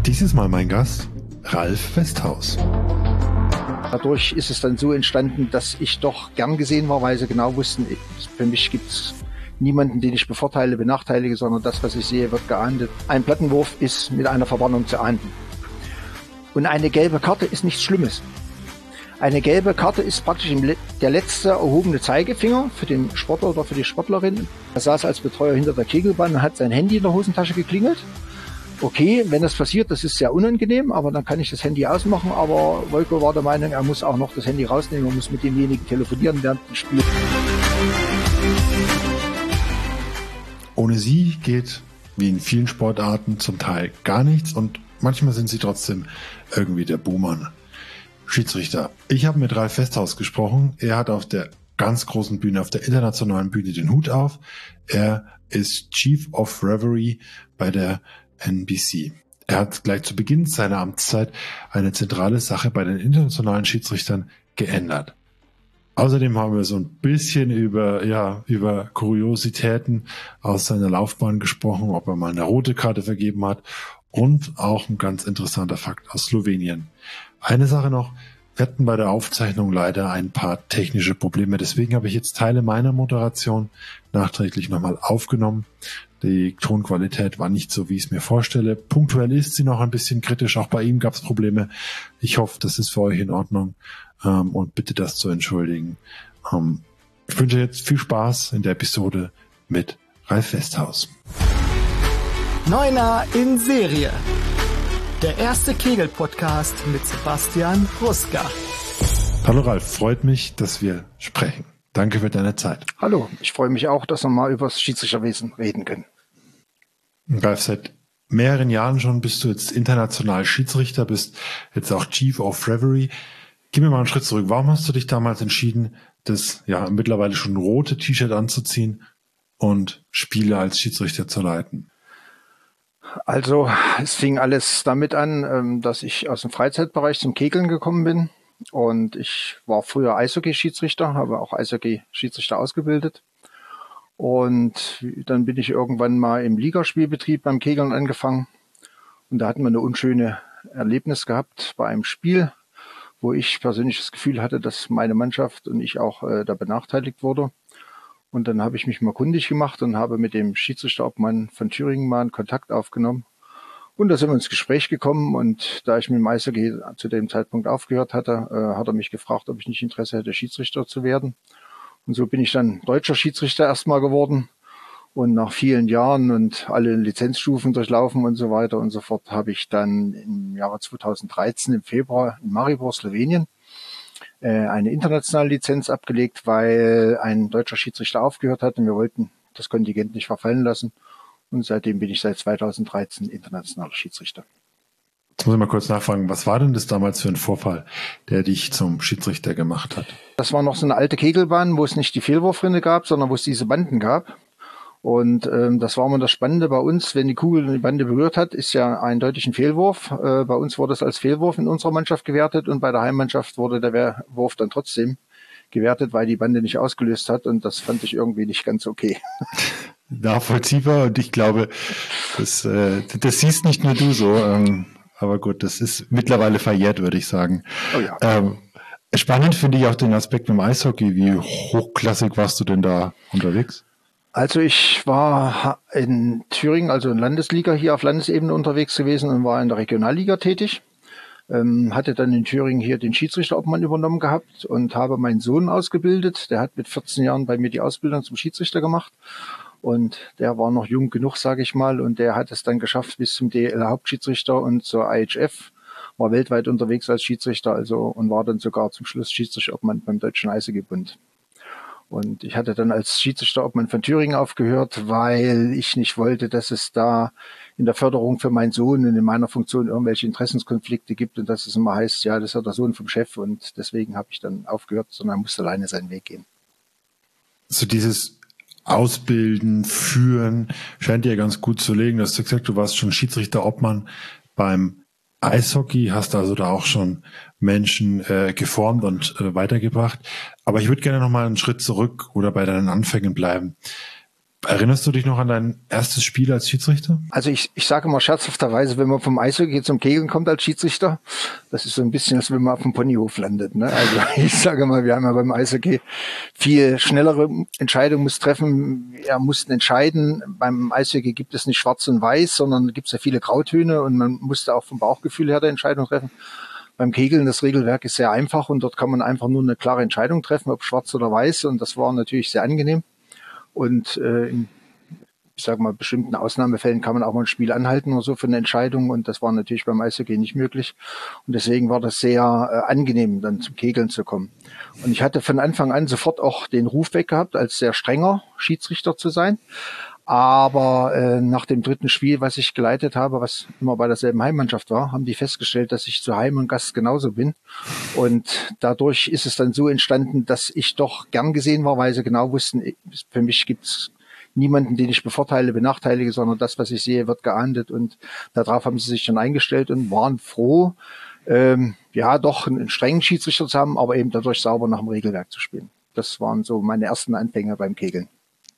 Dieses Mal mein Gast, Ralf Westhaus. Dadurch ist es dann so entstanden, dass ich doch gern gesehen war, weil sie genau wussten, für mich gibt es niemanden, den ich bevorteile, benachteilige, sondern das, was ich sehe, wird geahndet. Ein Plattenwurf ist mit einer Verwarnung zu ahnden. Und eine gelbe Karte ist nichts Schlimmes. Eine gelbe Karte ist praktisch der letzte erhobene Zeigefinger für den Sportler oder für die Sportlerin. Er saß als Betreuer hinter der Kegelbahn und hat sein Handy in der Hosentasche geklingelt. Okay, wenn das passiert, das ist sehr unangenehm, aber dann kann ich das Handy ausmachen. Aber Wolko war der Meinung, er muss auch noch das Handy rausnehmen und muss mit demjenigen telefonieren während dem Spiel. Ohne sie geht, wie in vielen Sportarten, zum Teil gar nichts und manchmal sind sie trotzdem irgendwie der Buhmann. Schiedsrichter. Ich habe mit Ralf Westhaus gesprochen. Er hat auf der ganz großen Bühne, auf der internationalen Bühne den Hut auf. Er ist Chief of Referee bei der NBC. Er hat gleich zu Beginn seiner Amtszeit eine zentrale Sache bei den internationalen Schiedsrichtern geändert. Außerdem haben wir so ein bisschen über Kuriositäten aus seiner Laufbahn gesprochen, ob er mal eine rote Karte vergeben hat und auch ein ganz interessanter Fakt aus Slowenien. Eine Sache noch, wir hatten bei der Aufzeichnung leider ein paar technische Probleme, deswegen habe ich jetzt Teile meiner Moderation nachträglich nochmal aufgenommen. Die Tonqualität war nicht so, wie ich es mir vorstelle. Punktuell ist sie noch ein bisschen kritisch, auch bei ihm gab es Probleme. Ich hoffe, das ist für euch in Ordnung und bitte das zu entschuldigen. Ich wünsche jetzt viel Spaß in der Episode mit Ralf Westhaus. Neuner in Serie. Der erste Kegel-Podcast mit Sebastian Ruska. Hallo Ralf, freut mich, dass wir sprechen. Danke für deine Zeit. Hallo, ich freue mich auch, dass wir mal über das Schiedsrichterwesen reden können. Ralf, seit mehreren Jahren schon bist du jetzt international Schiedsrichter, bist jetzt auch Chief of Referee. Gib mir mal einen Schritt zurück. Warum hast du dich damals entschieden, das mittlerweile schon rote T-Shirt anzuziehen und Spiele als Schiedsrichter zu leiten? Also es fing alles damit an, dass ich aus dem Freizeitbereich zum Kegeln gekommen bin und ich war früher Eishockey-Schiedsrichter, habe auch Eishockey-Schiedsrichter ausgebildet und dann bin ich irgendwann mal im Ligaspielbetrieb beim Kegeln angefangen und da hatten wir eine unschöne Erlebnis gehabt bei einem Spiel, wo ich persönlich das Gefühl hatte, dass meine Mannschaft und ich auch da benachteiligt wurde. Und dann habe ich mich mal kundig gemacht und habe mit dem Schiedsrichterobmann von Thüringen mal einen Kontakt aufgenommen. Und da sind wir ins Gespräch gekommen und da ich mit dem Eishockey zu dem Zeitpunkt aufgehört hatte, hat er mich gefragt, ob ich nicht Interesse hätte, Schiedsrichter zu werden. Und so bin ich dann deutscher Schiedsrichter erstmal geworden. Und nach vielen Jahren und alle Lizenzstufen durchlaufen und so weiter und so fort, habe ich dann im Jahre 2013 im Februar in Maribor, Slowenien, eine internationale Lizenz abgelegt, weil ein deutscher Schiedsrichter aufgehört hat und wir wollten das Kontingent nicht verfallen lassen. Und seitdem bin ich seit 2013 internationaler Schiedsrichter. Jetzt muss ich mal kurz nachfragen, was war denn das damals für ein Vorfall, der dich zum Schiedsrichter gemacht hat? Das war noch so eine alte Kegelbahn, wo es nicht die Fehlwurfrinne gab, sondern wo es diese Banden gab. Und das war immer das Spannende bei uns, wenn die Kugel die Bande berührt hat, ist ja eindeutig ein Fehlwurf. Bei uns wurde es als Fehlwurf in unserer Mannschaft gewertet und bei der Heimmannschaft wurde der Wurf dann trotzdem gewertet, weil die Bande nicht ausgelöst hat und das fand ich irgendwie nicht ganz okay. Nachvollziehbar und ich glaube, das siehst nicht nur du so, aber gut, das ist mittlerweile verjährt, würde ich sagen. Oh ja. Spannend finde ich auch den Aspekt im Eishockey. Wie hochklassig warst du denn da unterwegs? Also ich war in Thüringen, also in Landesliga hier auf Landesebene unterwegs gewesen und war in der Regionalliga tätig. Hatte dann in Thüringen hier den Schiedsrichterobmann übernommen gehabt und habe meinen Sohn ausgebildet. Der hat mit 14 Jahren bei mir die Ausbildung zum Schiedsrichter gemacht. Und der war noch jung genug, sage ich mal. Und der hat es dann geschafft bis zum DL-Hauptschiedsrichter und zur IHF. War weltweit unterwegs als Schiedsrichter und war dann sogar zum Schluss Schiedsrichterobmann beim Deutschen Eishockeybund. Und ich hatte dann als Schiedsrichterobmann von Thüringen aufgehört, weil ich nicht wollte, dass es da in der Förderung für meinen Sohn und in meiner Funktion irgendwelche Interessenskonflikte gibt und dass es immer heißt, ja, das ist ja der Sohn vom Chef und deswegen habe ich dann aufgehört, sondern er musste alleine seinen Weg gehen. So dieses Ausbilden, Führen scheint dir ganz gut zu legen. Du hast gesagt, du warst schon Schiedsrichterobmann beim Eishockey, hast also da auch schon Menschen geformt und weitergebracht. Aber ich würde gerne noch mal einen Schritt zurück oder bei deinen Anfängen bleiben. Erinnerst du dich noch an dein erstes Spiel als Schiedsrichter? Also ich sage mal scherzhafterweise, wenn man vom Eishockey zum Kegeln kommt als Schiedsrichter, das ist so ein bisschen, als wenn man auf dem Ponyhof landet. Ne? Also ich sage mal, wir haben ja beim Eishockey viel schnellere Entscheidungen muss treffen. Wir mussten entscheiden. Beim Eishockey gibt es nicht schwarz und weiß, sondern gibt es ja viele Grautöne und man musste auch vom Bauchgefühl her der Entscheidung treffen. Beim Kegeln, das Regelwerk ist sehr einfach und dort kann man einfach nur eine klare Entscheidung treffen, ob schwarz oder weiß, und das war natürlich sehr angenehm. Und in, ich sage mal, bestimmten Ausnahmefällen kann man auch mal ein Spiel anhalten oder so für eine Entscheidung, und das war natürlich beim Eishockey nicht möglich. Und deswegen war das sehr angenehm, dann zum Kegeln zu kommen. Und ich hatte von Anfang an sofort auch den Ruf weg gehabt, als sehr strenger Schiedsrichter zu sein. Aber nach dem dritten Spiel, was ich geleitet habe, was immer bei derselben Heimmannschaft war, haben die festgestellt, dass ich zu Heim und Gast genauso bin. Und dadurch ist es dann so entstanden, dass ich doch gern gesehen war, weil sie genau wussten, für mich gibt's niemanden, den ich bevorteile, benachteilige, sondern das, was ich sehe, wird geahndet. Und darauf haben sie sich dann eingestellt und waren froh, doch einen strengen Schiedsrichter zu haben, aber eben dadurch sauber nach dem Regelwerk zu spielen. Das waren so meine ersten Anfänge beim Kegeln.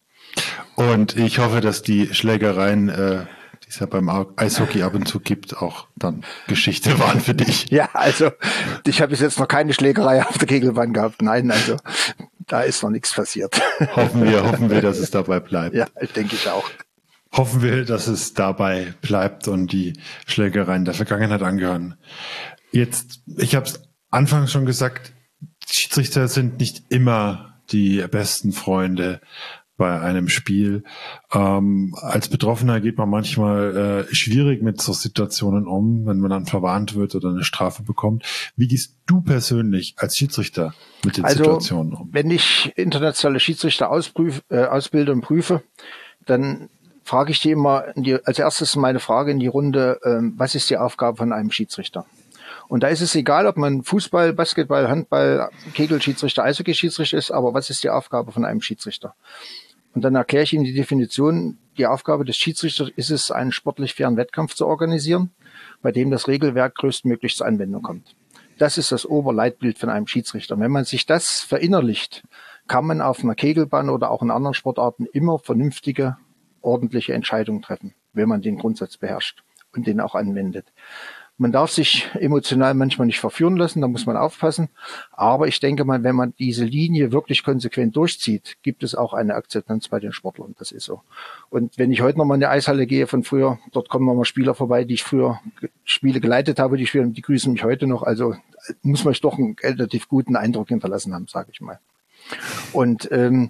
Und ich hoffe, dass die Schlägereien, die es ja beim Eishockey ab und zu gibt, auch dann Geschichte waren für dich. Ja, also ich habe bis jetzt noch keine Schlägerei auf der Kegelbahn gehabt. Nein, also da ist noch nichts passiert. Hoffen wir, dass es dabei bleibt. Ja, denke ich auch. Hoffen wir, dass es dabei bleibt und die Schlägereien der Vergangenheit angehören. Jetzt, ich habe es anfangs schon gesagt, Schiedsrichter sind nicht immer die besten Freunde bei einem Spiel. Als Betroffener geht man manchmal schwierig mit so Situationen um, wenn man dann verwarnt wird oder eine Strafe bekommt. Wie gehst du persönlich als Schiedsrichter mit den Situationen um? Wenn ich internationale Schiedsrichter ausbilde und prüfe, dann frage ich die immer als erstes meine Frage in die Runde, was ist die Aufgabe von einem Schiedsrichter? Und da ist es egal, ob man Fußball, Basketball, Handball, Kegelschiedsrichter, Eishockey-Schiedsrichter ist, aber was ist die Aufgabe von einem Schiedsrichter? Und dann erkläre ich Ihnen die Definition. Die Aufgabe des Schiedsrichters ist es, einen sportlich fairen Wettkampf zu organisieren, bei dem das Regelwerk größtmöglich zur Anwendung kommt. Das ist das Oberleitbild von einem Schiedsrichter. Wenn man sich das verinnerlicht, kann man auf einer Kegelbahn oder auch in anderen Sportarten immer vernünftige, ordentliche Entscheidungen treffen, wenn man den Grundsatz beherrscht und den auch anwendet. Man darf sich emotional manchmal nicht verführen lassen, da muss man aufpassen. Aber ich denke mal, wenn man diese Linie wirklich konsequent durchzieht, gibt es auch eine Akzeptanz bei den Sportlern. Das ist so. Und wenn ich heute nochmal in die Eishalle gehe von früher, dort kommen nochmal Spieler vorbei, die ich früher Spiele geleitet habe, die grüßen mich heute noch. Also muss man doch einen relativ guten Eindruck hinterlassen haben, sage ich mal. Und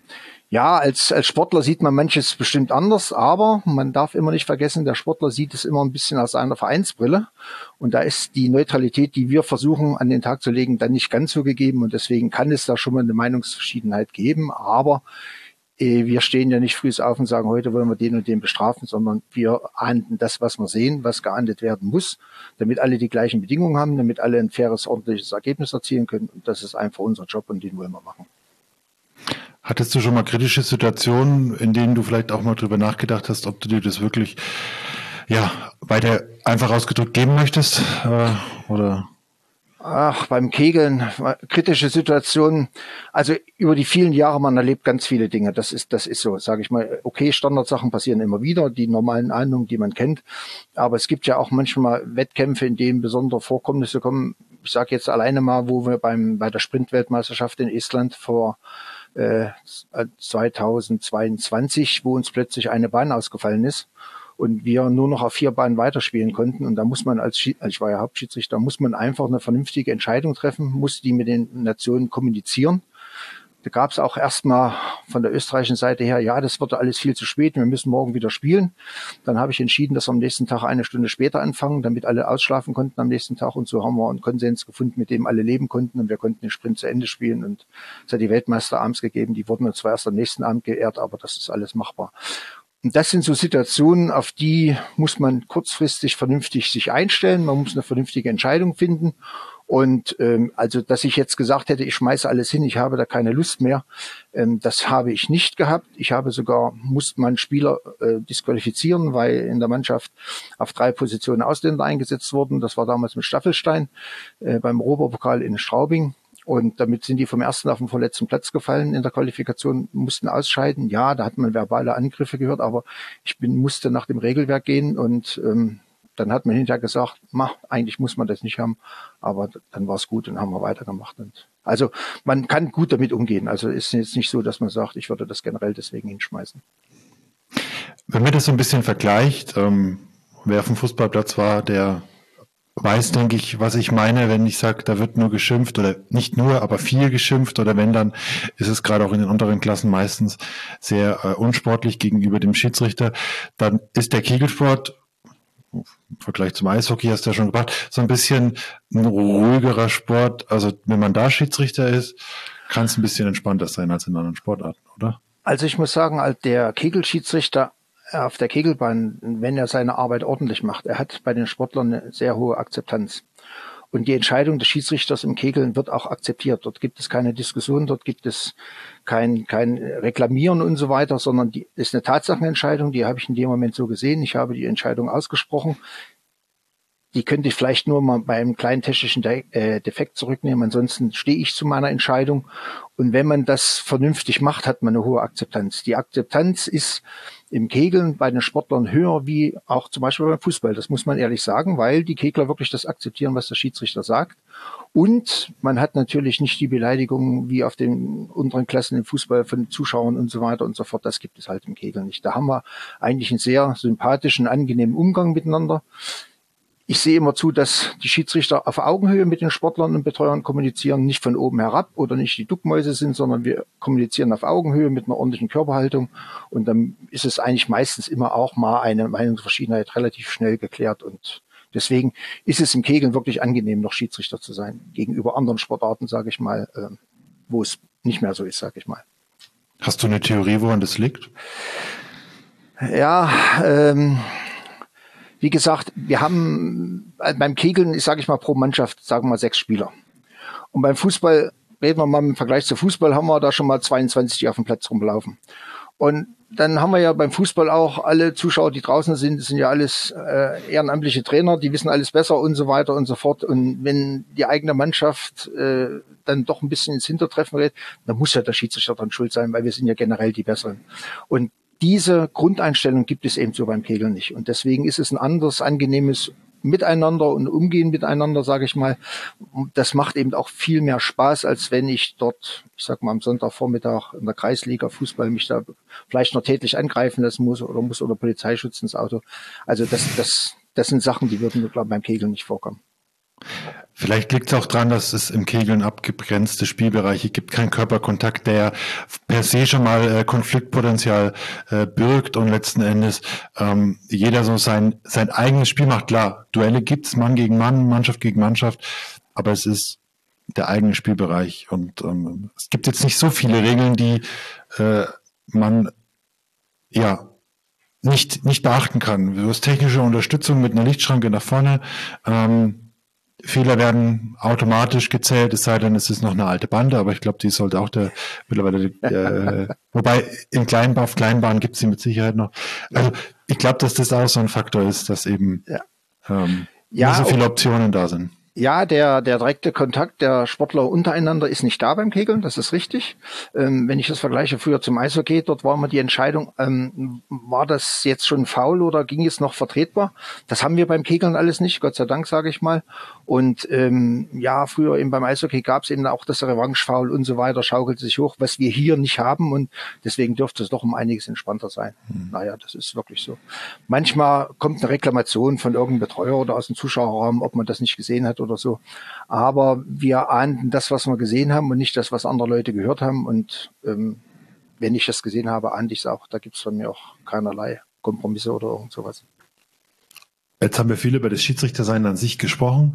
als Sportler sieht man manches bestimmt anders, aber man darf immer nicht vergessen, der Sportler sieht es immer ein bisschen aus einer Vereinsbrille. Und da ist die Neutralität, die wir versuchen an den Tag zu legen, dann nicht ganz so gegeben. Und deswegen kann es da schon mal eine Meinungsverschiedenheit geben. Aber wir stehen ja nicht früh auf und sagen, heute wollen wir den und den bestrafen, sondern wir ahnden das, was wir sehen, was geahndet werden muss, damit alle die gleichen Bedingungen haben, damit alle ein faires, ordentliches Ergebnis erzielen können. Und das ist einfach unser Job und den wollen wir machen. Hattest du schon mal kritische Situationen, in denen du vielleicht auch mal drüber nachgedacht hast, ob du dir das wirklich weiter einfach ausgedrückt geben möchtest? Oder? Ach, beim Kegeln, kritische Situationen. Also über die vielen Jahre, man erlebt ganz viele Dinge. Das ist so, sage ich mal. Okay, Standardsachen passieren immer wieder, die normalen Ahndungen, die man kennt. Aber es gibt ja auch manchmal Wettkämpfe, in denen besondere Vorkommnisse kommen. Ich sage jetzt alleine mal, wo wir bei der Sprintweltmeisterschaft in Estland vor 2022, wo uns plötzlich eine Bahn ausgefallen ist und wir nur noch auf 4 Bahnen weiterspielen konnten. Und da muss man ich war ja Hauptschiedsrichter, muss man einfach eine vernünftige Entscheidung treffen, muss die mit den Nationen kommunizieren. Da gab es auch erstmal von der österreichischen Seite her, ja, das wird alles viel zu spät, wir müssen morgen wieder spielen. Dann habe ich entschieden, dass wir am nächsten Tag 1 Stunde später anfangen, damit alle ausschlafen konnten am nächsten Tag. Und so haben wir einen Konsens gefunden, mit dem alle leben konnten. Und wir konnten den Sprint zu Ende spielen. Und es hat die Weltmeister abends gegeben, die wurden uns zwar erst am nächsten Abend geehrt, aber das ist alles machbar. Und das sind so Situationen, auf die muss man kurzfristig vernünftig sich einstellen. Man muss eine vernünftige Entscheidung finden. Und also, dass ich jetzt gesagt hätte, ich schmeiße alles hin, ich habe da keine Lust mehr, das habe ich nicht gehabt. Ich habe musste meinen Spieler disqualifizieren, weil in der Mannschaft auf 3 Positionen Ausländer eingesetzt wurden. Das war damals mit Staffelstein beim Europapokal in Straubing. Und damit sind die vom ersten auf den vorletzten Platz gefallen in der Qualifikation, mussten ausscheiden. Ja, da hat man verbale Angriffe gehört, aber musste nach dem Regelwerk gehen und dann hat man hinterher gesagt, eigentlich muss man das nicht haben, aber dann war es gut und haben wir weitergemacht. Und also man kann gut damit umgehen. Also ist jetzt nicht so, dass man sagt, ich würde das generell deswegen hinschmeißen. Wenn man das so ein bisschen vergleicht, wer auf dem Fußballplatz war, der weiß, denke ich, was ich meine, wenn ich sage, da wird nur geschimpft oder nicht nur, aber viel geschimpft oder wenn, dann ist es gerade auch in den unteren Klassen meistens sehr unsportlich gegenüber dem Schiedsrichter. Dann ist der Kegelsport im Vergleich zum Eishockey, hast du ja schon gebracht, so ein bisschen ein ruhigerer Sport. Also wenn man da Schiedsrichter ist, kann es ein bisschen entspannter sein als in anderen Sportarten, oder? Also ich muss sagen, der Kegelschiedsrichter auf der Kegelbahn, wenn er seine Arbeit ordentlich macht, er hat bei den Sportlern eine sehr hohe Akzeptanz. Und die Entscheidung des Schiedsrichters im Kegeln wird auch akzeptiert. Dort gibt es keine Diskussion, dort gibt es kein Reklamieren und so weiter, sondern die ist eine Tatsachenentscheidung, die habe ich in dem Moment so gesehen. Ich habe die Entscheidung ausgesprochen. Die könnte ich vielleicht nur mal bei einem kleinen technischen Defekt zurücknehmen. Ansonsten stehe ich zu meiner Entscheidung. Und wenn man das vernünftig macht, hat man eine hohe Akzeptanz. Die Akzeptanz ist im Kegeln bei den Sportlern höher wie auch zum Beispiel beim Fußball. Das muss man ehrlich sagen, weil die Kegler wirklich das akzeptieren, was der Schiedsrichter sagt. Und man hat natürlich nicht die Beleidigungen wie auf den unteren Klassen im Fußball von Zuschauern und so weiter und so fort. Das gibt es halt im Kegeln nicht. Da haben wir eigentlich einen sehr sympathischen, angenehmen Umgang miteinander. Ich sehe immer zu, dass die Schiedsrichter auf Augenhöhe mit den Sportlern und Betreuern kommunizieren, nicht von oben herab oder nicht die Duckmäuse sind, sondern wir kommunizieren auf Augenhöhe mit einer ordentlichen Körperhaltung. Und dann ist es eigentlich meistens immer auch mal eine Meinungsverschiedenheit relativ schnell geklärt. Und deswegen ist es im Kegeln wirklich angenehm, noch Schiedsrichter zu sein, gegenüber anderen Sportarten, sage ich mal, wo es nicht mehr so ist, sage ich mal. Hast du eine Theorie, woran das liegt? Ja, wie gesagt, wir haben beim Kegeln, sage ich mal, pro Mannschaft, sagen wir mal 6 Spieler. Und beim Fußball, reden wir mal im Vergleich zu Fußball, haben wir da schon mal 22, die auf dem Platz rumlaufen. Und dann haben wir ja beim Fußball auch alle Zuschauer, die draußen sind, das sind ja alles ehrenamtliche Trainer, die wissen alles besser und so weiter und so fort. Und wenn die eigene Mannschaft dann doch ein bisschen ins Hintertreffen gerät, dann muss ja der Schiedsrichter dran schuld sein, weil wir sind ja generell die Besseren. Und diese Grundeinstellung gibt es eben so beim Kegeln nicht. Und deswegen ist es ein anderes, angenehmes Miteinander und Umgehen miteinander, sage ich mal. Das macht eben auch viel mehr Spaß, als wenn ich dort, ich sag mal, am Sonntagvormittag in der Kreisliga Fußball mich da vielleicht noch tätlich angreifen lassen muss oder Polizeischutz ins Auto. Also das sind Sachen, die würden, glaube ich, beim Kegeln nicht vorkommen. Vielleicht liegt es auch daran, dass es im Kegeln abgegrenzte Spielbereiche gibt, kein Körperkontakt, der per se schon mal Konfliktpotenzial birgt und letzten Endes jeder so sein eigenes Spiel macht. Klar, Duelle gibt's, Mann gegen Mann, Mannschaft gegen Mannschaft, aber es ist der eigene Spielbereich und es gibt jetzt nicht so viele Regeln, die man ja nicht beachten kann. Du hast technische Unterstützung mit einer Lichtschranke nach vorne. Fehler werden automatisch gezählt, es sei denn, es ist noch eine alte Bande, aber ich glaube, die sollte auch mittlerweile, wobei auf Kleinbahnen gibt es sie mit Sicherheit noch. Also ich glaube, dass das auch so ein Faktor ist, dass eben nicht so viele Optionen da sind. Ja, der direkte Kontakt der Sportler untereinander ist nicht da beim Kegeln, das ist richtig. Wenn ich das vergleiche früher zum Eishockey, dort war immer die Entscheidung, war das jetzt schon faul oder ging es noch vertretbar? Das haben wir beim Kegeln alles nicht, Gott sei Dank, sage ich mal. Und ja, früher eben beim Eishockey gab es eben auch das Revanche-Foul und so weiter, schaukelt sich hoch, was wir hier nicht haben und deswegen dürfte es doch um einiges entspannter sein. Naja, das ist wirklich so. Manchmal kommt eine Reklamation von irgendeinem Betreuer oder aus dem Zuschauerraum, ob man das nicht gesehen hat oder so. Aber wir ahnden das, was wir gesehen haben und nicht das, was andere Leute gehört haben. Und wenn ich das gesehen habe, ahnte ich es auch. Da gibt es von mir auch keinerlei Kompromisse oder irgend sowas. Jetzt haben wir viel über das Schiedsrichtersein an sich gesprochen.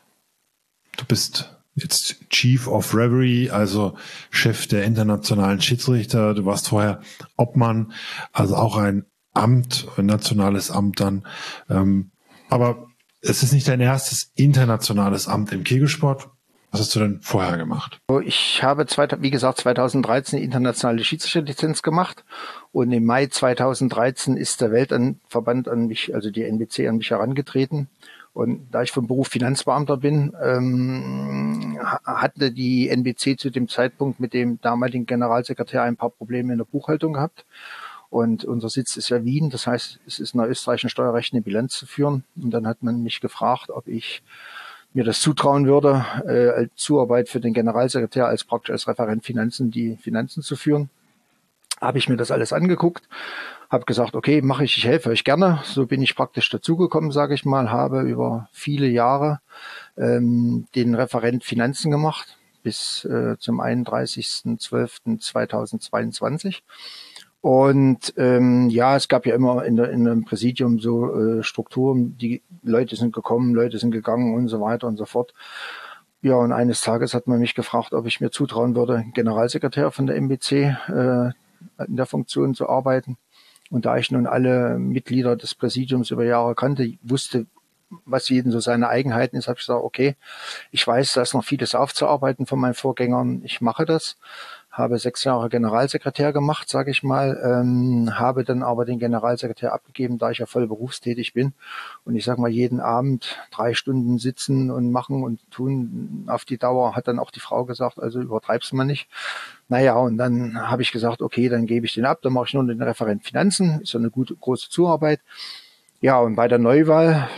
Du bist jetzt Chief of Referee, also Chef der internationalen Schiedsrichter. Du warst vorher Obmann, also auch ein Amt, ein nationales Amt dann. Aber es ist nicht dein erstes internationales Amt im Kegelsport. Was hast du denn vorher gemacht? Ich habe, wie gesagt, 2013 internationale Schiedsrichterlizenz gemacht und im Mai 2013 ist der Weltverband an mich, also die NBC, an mich herangetreten Und da ich vom Beruf Finanzbeamter bin, hatte die NBC zu dem Zeitpunkt mit dem damaligen Generalsekretär ein paar Probleme in der Buchhaltung gehabt. Und unser Sitz ist ja Wien, das heißt, es ist in der österreichischen Steuerrecht eine Bilanz zu führen. Und dann hat man mich gefragt, ob ich mir das zutrauen würde, als Zuarbeit für den Generalsekretär praktisch als Referent Finanzen die Finanzen zu führen. Habe ich mir das alles angeguckt, habe gesagt, okay, mache ich helfe euch gerne. So bin ich praktisch dazugekommen, sage ich mal, habe über viele Jahre den Referent Finanzen gemacht bis zum 31.12.2022. Und es gab ja immer in einem Präsidium so Strukturen, die Leute sind gekommen, Leute sind gegangen und so weiter und so fort. Ja, und eines Tages hat man mich gefragt, ob ich mir zutrauen würde, Generalsekretär von der MBC in der Funktion zu arbeiten. Und da ich nun alle Mitglieder des Präsidiums über Jahre kannte, wusste, was jeden so seine Eigenheiten ist, habe ich gesagt, okay, ich weiß, da ist noch vieles aufzuarbeiten von meinen Vorgängern, ich mache das. Habe 6 Jahre Generalsekretär gemacht, sage ich mal, habe dann aber den Generalsekretär abgegeben, da ich ja voll berufstätig bin. Und ich sage mal, jeden Abend 3 Stunden sitzen und machen und tun auf die Dauer, hat dann auch die Frau gesagt, also übertreib's mal nicht. Naja, und dann habe ich gesagt, okay, dann gebe ich den ab, dann mache ich nur den Referent Finanzen, ist ja eine gute, große Zuarbeit. Ja, und bei der Neuwahl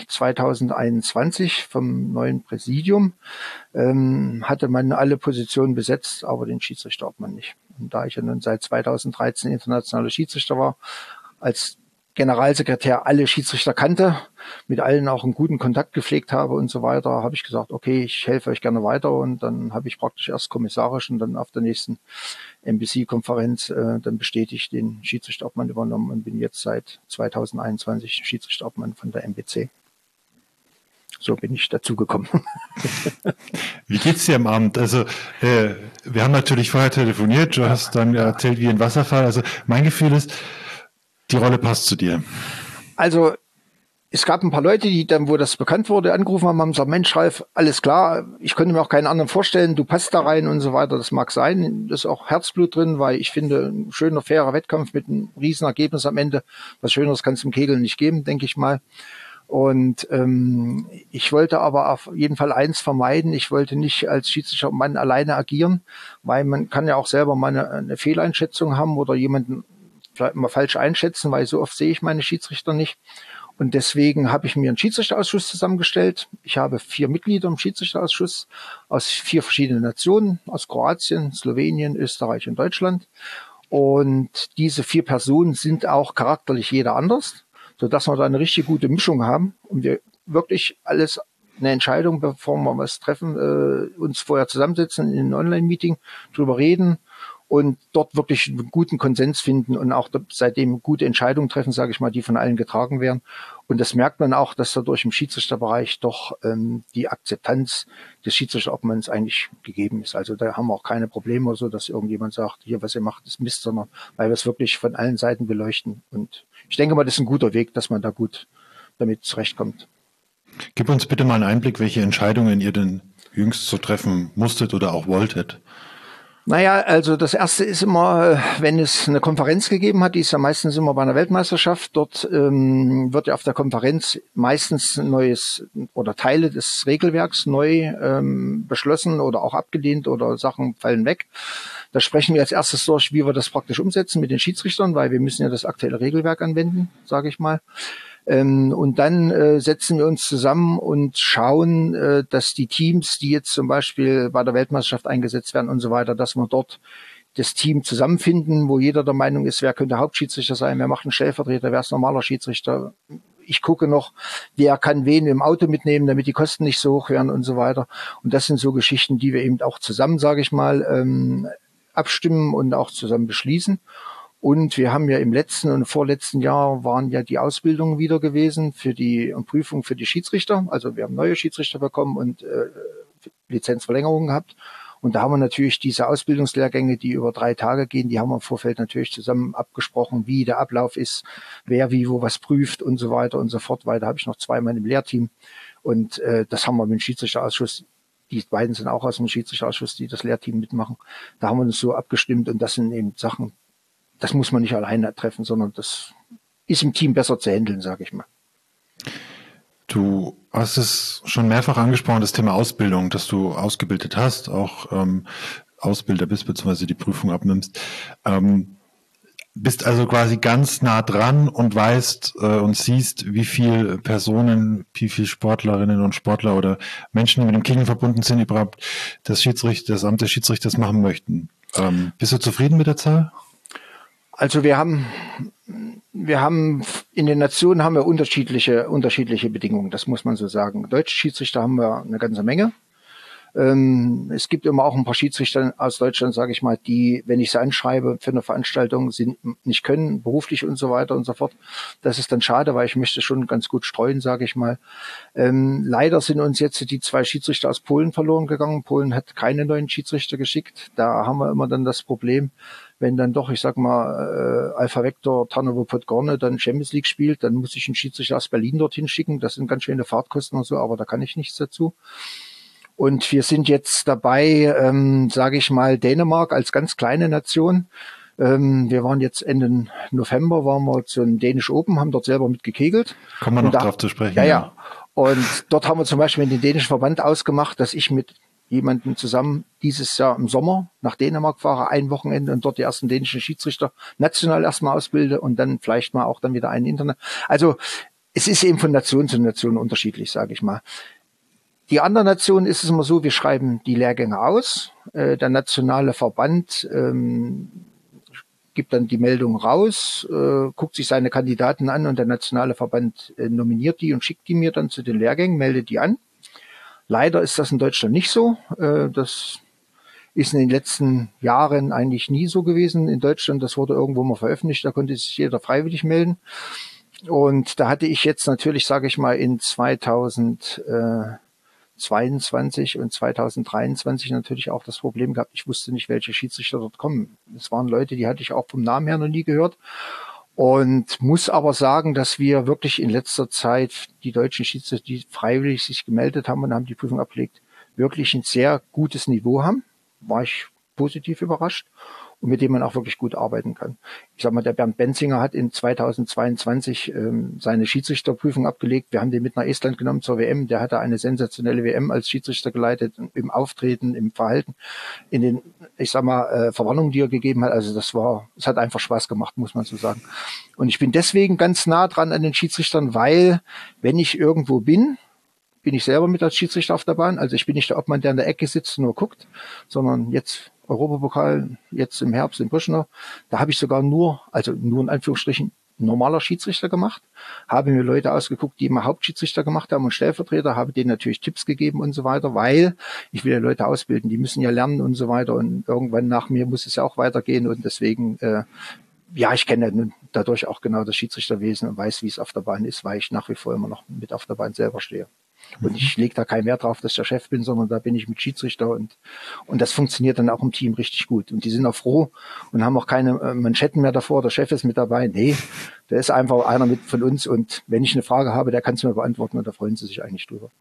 2021 vom neuen Präsidium hatte man alle Positionen besetzt, aber den Schiedsrichterobmann nicht. Und da ich ja nun seit 2013 internationaler Schiedsrichter war, als Generalsekretär alle Schiedsrichter kannte, mit allen auch einen guten Kontakt gepflegt habe und so weiter, habe ich gesagt, okay, ich helfe euch gerne weiter. Und dann habe ich praktisch erst kommissarisch und dann auf der nächsten NBC-Konferenz dann bestätigt den Schiedsrichterobmann übernommen und bin jetzt seit 2021 Schiedsrichterobmann von der MBC. So bin ich dazugekommen. Wie geht's dir am Abend? Also wir haben natürlich vorher telefoniert, du hast dann erzählt wie ein Wasserfall. Also mein Gefühl ist, die Rolle passt zu dir. Also es gab ein paar Leute, die dann, wo das bekannt wurde, angerufen haben gesagt, Mensch, Ralf, alles klar, ich könnte mir auch keinen anderen vorstellen, du passt da rein und so weiter. Das mag sein, da ist auch Herzblut drin, weil ich finde, ein schöner, fairer Wettkampf mit einem riesen Ergebnis am Ende, was Schöneres kann es im Kegeln nicht geben, denke ich mal. Und ich wollte aber auf jeden Fall eins vermeiden, ich wollte nicht als Schiedsrichtermann alleine agieren, weil man kann ja auch selber mal eine Fehleinschätzung haben oder jemanden vielleicht mal falsch einschätzen, weil so oft sehe ich meine Schiedsrichter nicht. Und deswegen habe ich mir einen Schiedsrichterausschuss zusammengestellt. Ich habe 4 Mitglieder im Schiedsrichterausschuss aus 4 verschiedenen Nationen, aus Kroatien, Slowenien, Österreich und Deutschland. Und diese 4 Personen sind auch charakterlich jeder anders, sodass wir da eine richtig gute Mischung haben und wir wirklich alles eine Entscheidung, bevor wir was treffen, uns vorher zusammensetzen in einem Online-Meeting, drüber reden und dort wirklich einen guten Konsens finden und auch seitdem gute Entscheidungen treffen, sage ich mal, die von allen getragen werden. Und das merkt man auch, dass dadurch im Schiedsrichterbereich doch die Akzeptanz des Schiedsrichterobmanns eigentlich gegeben ist. Also da haben wir auch keine Probleme oder so, dass irgendjemand sagt, hier, was ihr macht, ist Mist, sondern weil wir es wirklich von allen Seiten beleuchten. Und ich denke mal, das ist ein guter Weg, dass man da gut damit zurechtkommt. Gib uns bitte mal einen Einblick, welche Entscheidungen ihr denn jüngst so treffen musstet oder auch wolltet. Naja, also das erste ist immer, wenn es eine Konferenz gegeben hat, die ist ja meistens immer bei einer Weltmeisterschaft, dort wird ja auf der Konferenz meistens neues oder Teile des Regelwerks neu beschlossen oder auch abgelehnt oder Sachen fallen weg. Da sprechen wir als erstes durch, wie wir das praktisch umsetzen mit den Schiedsrichtern, weil wir müssen ja das aktuelle Regelwerk anwenden, sage ich mal. Und dann setzen wir uns zusammen und schauen, dass die Teams, die jetzt zum Beispiel bei der Weltmeisterschaft eingesetzt werden und so weiter, dass wir dort das Team zusammenfinden, wo jeder der Meinung ist, wer könnte Hauptschiedsrichter sein, wer macht einen Stellvertreter, wer ist normaler Schiedsrichter. Ich gucke noch, wer kann wen im Auto mitnehmen, damit die Kosten nicht so hoch werden und so weiter. Und das sind so Geschichten, die wir eben auch zusammen, sage ich mal, abstimmen und auch zusammen beschließen. Und wir haben ja im letzten und vorletzten Jahr waren ja die Ausbildungen wieder gewesen für die Prüfung für die Schiedsrichter. Also wir haben neue Schiedsrichter bekommen und Lizenzverlängerungen gehabt. Und da haben wir natürlich diese Ausbildungslehrgänge, die über 3 Tage gehen, die haben wir im Vorfeld natürlich zusammen abgesprochen, wie der Ablauf ist, wer wie wo was prüft und so weiter und so fort. Weil da habe ich noch 2 Mann im Lehrteam. Und das haben wir mit dem Schiedsrichterausschuss. Die beiden sind auch aus dem Schiedsrichterausschuss, die das Lehrteam mitmachen. Da haben wir uns so abgestimmt und das sind eben Sachen, das muss man nicht alleine treffen, sondern das ist im Team besser zu handeln, sage ich mal. Du hast es schon mehrfach angesprochen, das Thema Ausbildung, dass du ausgebildet hast, auch Ausbilder bist, beziehungsweise die Prüfung abnimmst. Bist also quasi ganz nah dran und weißt und siehst, wie viel Personen, wie viel Sportlerinnen und Sportler oder Menschen, die mit dem Kegeln verbunden sind, überhaupt das Amt des Schiedsrichters machen möchten. Bist du zufrieden mit der Zahl? Also wir haben in den Nationen haben wir unterschiedliche Bedingungen, das muss man so sagen. Deutsche Schiedsrichter haben wir eine ganze Menge. Es gibt immer auch ein paar Schiedsrichter aus Deutschland, sage ich mal, die, wenn ich sie anschreibe für eine Veranstaltung, nicht können, beruflich und so weiter und so fort. Das ist dann schade, weil ich möchte schon ganz gut streuen, sage ich mal. Leider sind uns jetzt die 2 Schiedsrichter aus Polen verloren gegangen. Polen hat keine neuen Schiedsrichter geschickt. Da haben wir immer dann das Problem, wenn dann doch, ich sag mal, Alpha Vector Tarnovo Podgorny dann Champions League spielt, dann muss ich einen Schiedsrichter aus Berlin dorthin schicken. Das sind ganz schöne Fahrtkosten und so, aber da kann ich nichts dazu. Und wir sind jetzt dabei, sage ich mal, Dänemark als ganz kleine Nation. Wir waren jetzt Ende November, waren wir zu den Dänisch Open, haben dort selber mitgekegelt. Kommen wir noch drauf zu sprechen. Ja. Und dort haben wir zum Beispiel mit dem dänischen Verband ausgemacht, dass ich mit jemandem zusammen dieses Jahr im Sommer nach Dänemark fahre, ein Wochenende und dort die ersten dänischen Schiedsrichter national erstmal ausbilde und dann vielleicht mal auch dann wieder einen Internet. Also es ist eben von Nation zu Nation unterschiedlich, sage ich mal. Die anderen Nationen ist es immer so, wir schreiben die Lehrgänge aus. Der nationale Verband gibt dann die Meldung raus, guckt sich seine Kandidaten an und der nationale Verband nominiert die und schickt die mir dann zu den Lehrgängen, meldet die an. Leider ist das in Deutschland nicht so. Das ist in den letzten Jahren eigentlich nie so gewesen in Deutschland. Das wurde irgendwo mal veröffentlicht, da konnte sich jeder freiwillig melden. Und da hatte ich jetzt natürlich, sage ich mal, in 2022 und 2023 natürlich auch das Problem gehabt, ich wusste nicht, welche Schiedsrichter dort kommen. Es waren Leute, die hatte ich auch vom Namen her noch nie gehört. Und muss aber sagen, dass wir wirklich in letzter Zeit die deutschen Schiedsrichter, die freiwillig sich gemeldet haben und haben die Prüfung abgelegt, wirklich ein sehr gutes Niveau haben. War ich positiv überrascht. Und mit dem man auch wirklich gut arbeiten kann. Ich sag mal, der Bernd Benzinger hat in 2022 seine Schiedsrichterprüfung abgelegt. Wir haben den mit nach Estland genommen zur WM. Der hatte eine sensationelle WM als Schiedsrichter geleitet, im Auftreten, im Verhalten, in den, ich sag mal, Verwarnungen, die er gegeben hat. Also es hat einfach Spaß gemacht, muss man so sagen. Und ich bin deswegen ganz nah dran an den Schiedsrichtern, weil, wenn ich irgendwo bin ich selber mit als Schiedsrichter auf der Bahn. Also ich bin nicht der Obmann, der in der Ecke sitzt und nur guckt, sondern jetzt Europapokal, jetzt im Herbst in Brüschner, da habe ich sogar nur in Anführungsstrichen, normaler Schiedsrichter gemacht, habe mir Leute ausgeguckt, die immer Hauptschiedsrichter gemacht haben und Stellvertreter, habe denen natürlich Tipps gegeben und so weiter, weil ich will ja Leute ausbilden, die müssen ja lernen und so weiter und irgendwann nach mir muss es ja auch weitergehen und deswegen, ich kenne nun dadurch auch genau das Schiedsrichterwesen und weiß, wie es auf der Bahn ist, weil ich nach wie vor immer noch mit auf der Bahn selber stehe. Und ich lege da keinen Wert drauf, dass ich der Chef bin, sondern da bin ich mit Schiedsrichter und das funktioniert dann auch im Team richtig gut. Und die sind auch froh und haben auch keine Manschetten mehr davor, der Chef ist mit dabei. Nee, der ist einfach einer mit von uns und wenn ich eine Frage habe, der kann es mir beantworten und da freuen sie sich eigentlich drüber.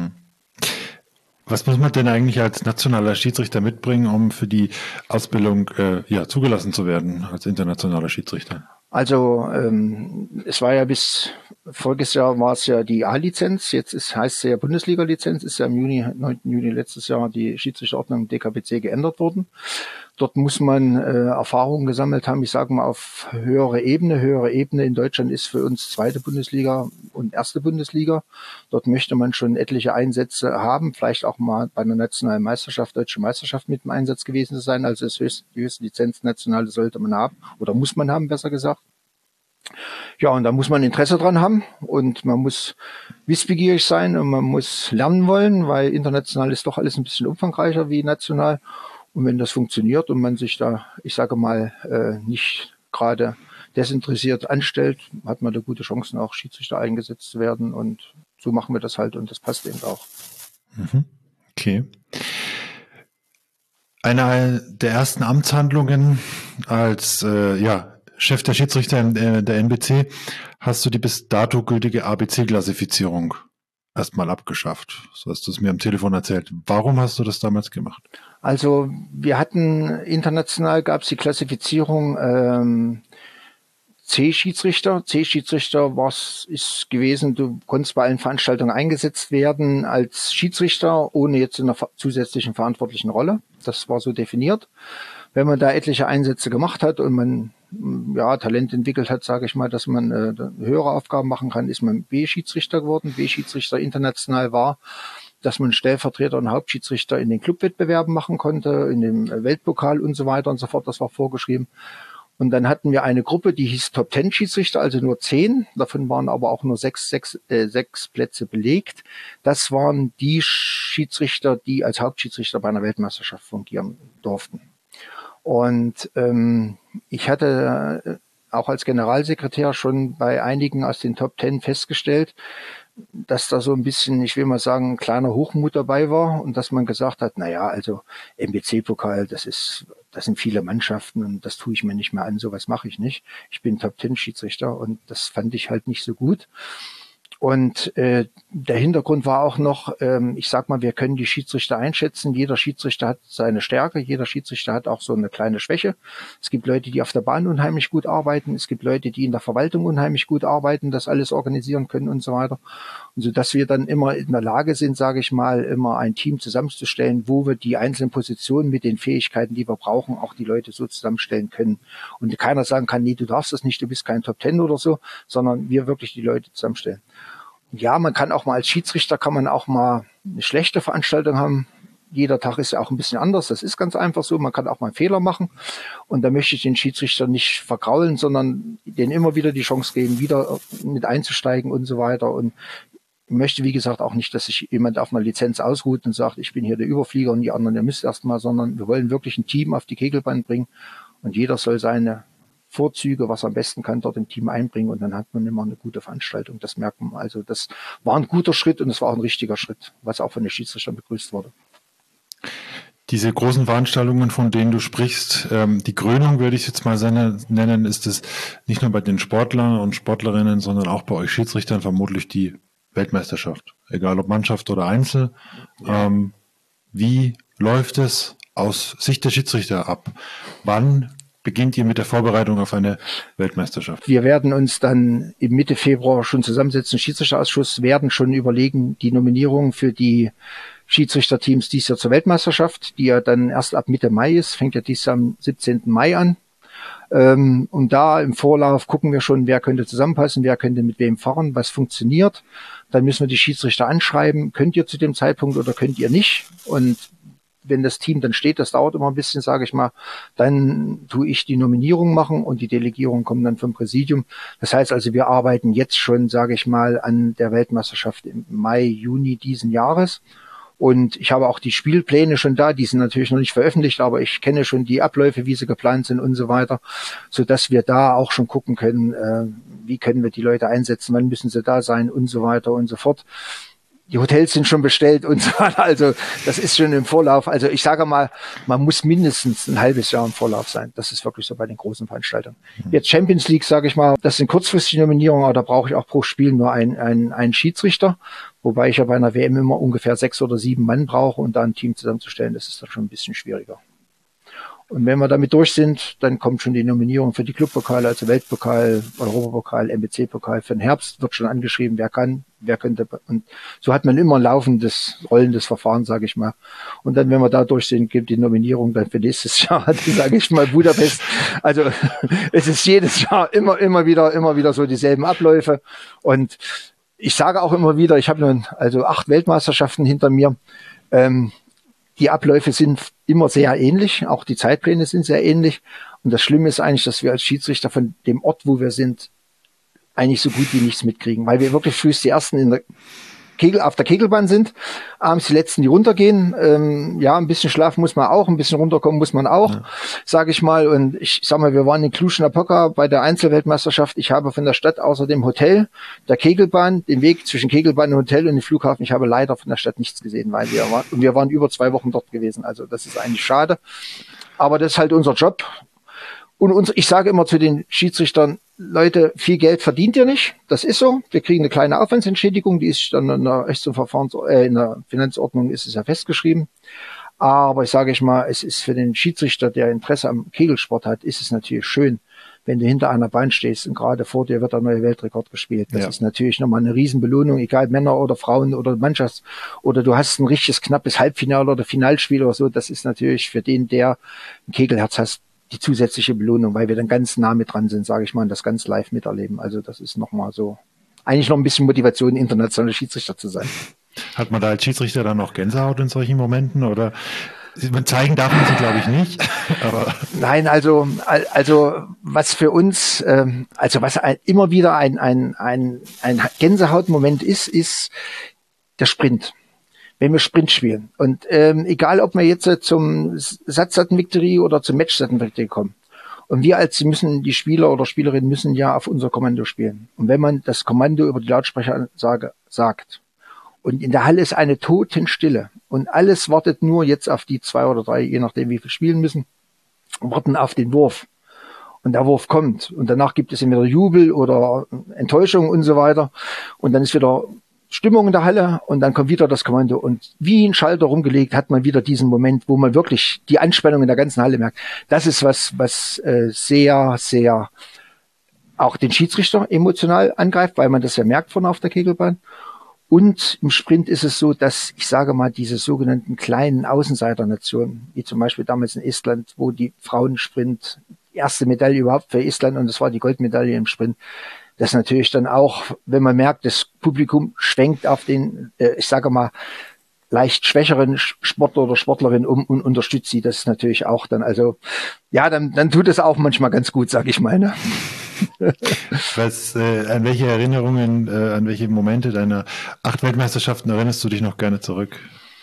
Was muss man denn eigentlich als nationaler Schiedsrichter mitbringen, um für die Ausbildung zugelassen zu werden als internationaler Schiedsrichter? Also es war ja bis voriges Jahr war es ja die A-Lizenz, jetzt heißt es ja Bundesliga-Lizenz, ist ja im 9. Juni letztes Jahr die Schiedsrichterordnung DKBC geändert worden. Dort muss man Erfahrungen gesammelt haben, ich sage mal auf höhere Ebene. Höhere Ebene in Deutschland ist für uns 2. Bundesliga und 1. Bundesliga. Dort möchte man schon etliche Einsätze haben, vielleicht auch mal bei einer nationalen Meisterschaft, deutsche Meisterschaft mit dem Einsatz gewesen sein. Also die höchste Lizenz nationale sollte man haben oder muss man haben, besser gesagt. Ja, und da muss man Interesse dran haben und man muss wissbegierig sein und man muss lernen wollen, weil international ist doch alles ein bisschen umfangreicher wie national. Und wenn das funktioniert und man sich da, ich sage mal, nicht gerade desinteressiert anstellt, hat man da gute Chancen, auch Schiedsrichter eingesetzt zu werden. Und so machen wir das halt und das passt eben auch. Okay. Eine der ersten Amtshandlungen als Chef der Schiedsrichter der NBC hast du die bis dato gültige ABC-Klassifizierung erstmal abgeschafft. So hast du es mir am Telefon erzählt. Warum hast du das damals gemacht? Also wir hatten international gab es die Klassifizierung C-Schiedsrichter. C-Schiedsrichter ist gewesen, du konntest bei allen Veranstaltungen eingesetzt werden als Schiedsrichter, ohne jetzt in einer zusätzlichen verantwortlichen Rolle. Das war so definiert. Wenn man da etliche Einsätze gemacht hat und man Talent entwickelt hat, sage ich mal, dass man höhere Aufgaben machen kann, ist man B-Schiedsrichter geworden. B-Schiedsrichter international war, dass man Stellvertreter und Hauptschiedsrichter in den Clubwettbewerben machen konnte, in dem Weltpokal und so weiter und so fort. Das war vorgeschrieben. Und dann hatten wir eine Gruppe, die hieß Top 10 Schiedsrichter, also nur 10. Davon waren aber auch nur sechs Plätze belegt. Das waren die Schiedsrichter, die als Hauptschiedsrichter bei einer Weltmeisterschaft fungieren durften. Und ich hatte auch als Generalsekretär schon bei einigen aus den Top 10 festgestellt, dass da so ein bisschen, ich will mal sagen, ein kleiner Hochmut dabei war und dass man gesagt hat, naja, also MBC-Pokal, das sind viele Mannschaften und das tue ich mir nicht mehr an, sowas mache ich nicht. Ich bin Top-10-Schiedsrichter und das fand ich halt nicht so gut. Und der Hintergrund war auch noch, ich sag mal, wir können die Schiedsrichter einschätzen. Jeder Schiedsrichter hat seine Stärke, jeder Schiedsrichter hat auch so eine kleine Schwäche. Es gibt Leute, die auf der Bahn unheimlich gut arbeiten. Es gibt Leute, die in der Verwaltung unheimlich gut arbeiten, das alles organisieren können und so weiter. Und so dass wir dann immer in der Lage sind, sage ich mal, immer ein Team zusammenzustellen, wo wir die einzelnen Positionen mit den Fähigkeiten, die wir brauchen, auch die Leute so zusammenstellen können. Und keiner sagen kann, nee, du darfst das nicht, du bist kein Top 10 oder so, sondern wir wirklich die Leute zusammenstellen. Ja, man kann auch mal als Schiedsrichter, kann man auch mal eine schlechte Veranstaltung haben. Jeder Tag ist ja auch ein bisschen anders. Das ist ganz einfach so. Man kann auch mal einen Fehler machen. Und da möchte ich den Schiedsrichter nicht vergraulen, sondern denen immer wieder die Chance geben, wieder mit einzusteigen und so weiter. Und ich möchte, wie gesagt, auch nicht, dass sich jemand auf einer Lizenz ausruht und sagt, ich bin hier der Überflieger und die anderen, ihr müsst erst mal, sondern wir wollen wirklich ein Team auf die Kegelbahn bringen. Und jeder soll seine Vorzüge, was er am besten kann, dort im Team einbringen und dann hat man immer eine gute Veranstaltung. Das merkt man. Also das war ein guter Schritt und es war auch ein richtiger Schritt, was auch von den Schiedsrichtern begrüßt wurde. Diese großen Veranstaltungen, von denen du sprichst, die Krönung, würde ich jetzt mal nennen, ist es nicht nur bei den Sportlern und Sportlerinnen, sondern auch bei euch Schiedsrichtern vermutlich die Weltmeisterschaft. Egal ob Mannschaft oder Einzel. Ja. Wie läuft es aus Sicht der Schiedsrichter ab? Wann beginnt ihr mit der Vorbereitung auf eine Weltmeisterschaft? Wir werden uns dann im Mitte Februar schon zusammensetzen. Schiedsrichterausschuss werden schon überlegen, die Nominierung für die Schiedsrichterteams dieses Jahr zur Weltmeisterschaft, die ja dann erst ab Mitte Mai ist, fängt ja dieses Jahr am 17. Mai an. Und da im Vorlauf gucken wir schon, wer könnte zusammenpassen, wer könnte mit wem fahren, was funktioniert. Dann müssen wir die Schiedsrichter anschreiben, könnt ihr zu dem Zeitpunkt oder könnt ihr nicht? Und wenn das Team dann steht, das dauert immer ein bisschen, sage ich mal, dann tue ich die Nominierung machen und die Delegierung kommen dann vom Präsidium. Das heißt also, wir arbeiten jetzt schon, sage ich mal, an der Weltmeisterschaft im Mai, Juni diesen Jahres. Und ich habe auch die Spielpläne schon da, die sind natürlich noch nicht veröffentlicht, aber ich kenne schon die Abläufe, wie sie geplant sind und so weiter, so dass wir da auch schon gucken können, wie können wir die Leute einsetzen, wann müssen sie da sein und so weiter und so fort. Die Hotels sind schon bestellt und so weiter. Also das ist schon im Vorlauf. Also ich sage mal, man muss mindestens ein halbes Jahr im Vorlauf sein. Das ist wirklich so bei den großen Veranstaltungen. Jetzt Champions League, sage ich mal, das sind kurzfristige Nominierungen, aber da brauche ich auch pro Spiel nur einen Schiedsrichter. Wobei ich ja bei einer WM immer ungefähr 6 oder 7 Mann brauche und da ein Team zusammenzustellen, das ist dann schon ein bisschen schwieriger. Und wenn wir damit durch sind, dann kommt schon die Nominierung für die Clubpokale, also Weltpokal, Europapokal, MBC-Pokal. Für den Herbst wird schon angeschrieben, wer kann, wer könnte. Und so hat man immer ein laufendes, rollendes Verfahren, sage ich mal. Und dann, wenn wir da durch sind, gibt die Nominierung dann für nächstes Jahr, sage ich mal, Budapest. Also es ist jedes Jahr immer wieder so dieselben Abläufe. Und ich sage auch immer wieder, ich habe nun also 8 Weltmeisterschaften hinter mir. Die Abläufe sind immer sehr ähnlich, auch die Zeitpläne sind sehr ähnlich. Und das Schlimme ist eigentlich, dass wir als Schiedsrichter von dem Ort, wo wir sind, eigentlich so gut wie nichts mitkriegen, weil wir wirklich frühst die Ersten auf der Kegelbahn sind, abends die Letzten, die runtergehen. Ja, ein bisschen schlafen muss man auch, ein bisschen runterkommen muss man auch, sage ich mal. Und ich sag mal, wir waren in Cluj-Napoca bei der Einzelweltmeisterschaft. Ich habe von der Stadt außer dem Hotel, der Kegelbahn, den Weg zwischen Kegelbahn und Hotel und dem Flughafen, ich habe leider von der Stadt nichts gesehen, weil wir waren über 2 Wochen dort gewesen. Also das ist eigentlich schade. Aber das ist halt unser Job. Und ich sage immer zu den Schiedsrichtern, Leute, viel Geld verdient ihr nicht. Das ist so. Wir kriegen eine kleine Aufwandsentschädigung, die ist dann in der in der Finanzordnung ist es ja festgeschrieben. Aber ich sage mal, es ist für den Schiedsrichter, der Interesse am Kegelsport hat, ist es natürlich schön, wenn du hinter einer Bahn stehst und gerade vor dir wird der neue Weltrekord gespielt. Das ist natürlich nochmal eine Riesenbelohnung, egal Männer oder Frauen oder Mannschafts- oder du hast ein richtiges knappes Halbfinale oder Finalspiel oder so. Das ist natürlich für den, der ein Kegelherz hat, die zusätzliche Belohnung, weil wir dann ganz nah mit dran sind, sage ich mal, und das ganz live miterleben. Also das ist nochmal so, eigentlich noch ein bisschen Motivation, internationaler Schiedsrichter zu sein. Hat man da als Schiedsrichter dann auch Gänsehaut in solchen Momenten oder zeigen darf man sie, glaube ich, nicht. Aber nein, also was für uns, also was immer wieder ein Gänsehautmoment ist der Sprint. Wenn wir Sprint spielen. Und egal, ob wir jetzt zum Satzsattenvictory oder zum Matchsattenvictory kommen. Und die Spieler oder Spielerinnen müssen ja auf unser Kommando spielen. Und wenn man das Kommando über die Lautsprecheranlage sagt, und in der Halle ist eine Totenstille und alles wartet nur jetzt auf die 2 oder 3, je nachdem wie viel spielen müssen, warten auf den Wurf. Und der Wurf kommt. Und danach gibt es entweder Jubel oder Enttäuschung und so weiter. Und dann ist wieder Stimmung in der Halle und dann kommt wieder das Kommando. Und wie ein Schalter rumgelegt hat man wieder diesen Moment, wo man wirklich die Anspannung in der ganzen Halle merkt. Das ist was sehr, sehr auch den Schiedsrichter emotional angreift, weil man das ja merkt vorne auf der Kegelbahn. Und im Sprint ist es so, dass, ich sage mal, diese sogenannten kleinen Außenseiternationen, wie zum Beispiel damals in Estland, wo die Frauensprint, die erste Medaille überhaupt für Estland, und das war die Goldmedaille im Sprint, das natürlich dann auch, wenn man merkt, das Publikum schwenkt auf den, ich sage mal, leicht schwächeren Sportler oder Sportlerin und unterstützt sie, das ist natürlich auch dann, also, ja, dann tut es auch manchmal ganz gut, sage ich mal, ne? An welche Erinnerungen, an welche Momente deiner 8 Weltmeisterschaften erinnerst du dich noch gerne zurück?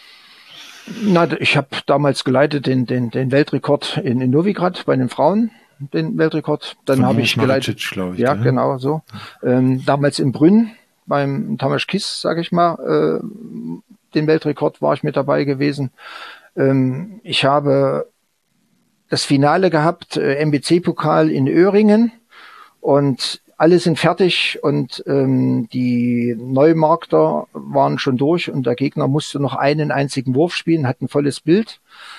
Na, ich habe damals geleitet den Weltrekord in Novigrad bei den Frauen, den Weltrekord. Dann habe ich geleitet, glaube ich, ja, genau so. Damals in Brünn beim Tamás Kiss, sage ich mal, den Weltrekord war ich mit dabei gewesen. Ich habe das Finale gehabt, MBC-Pokal in Öhringen. Und alle sind fertig und die Neumarkter waren schon durch und der Gegner musste noch einen einzigen Wurf spielen, hat ein volles Bild.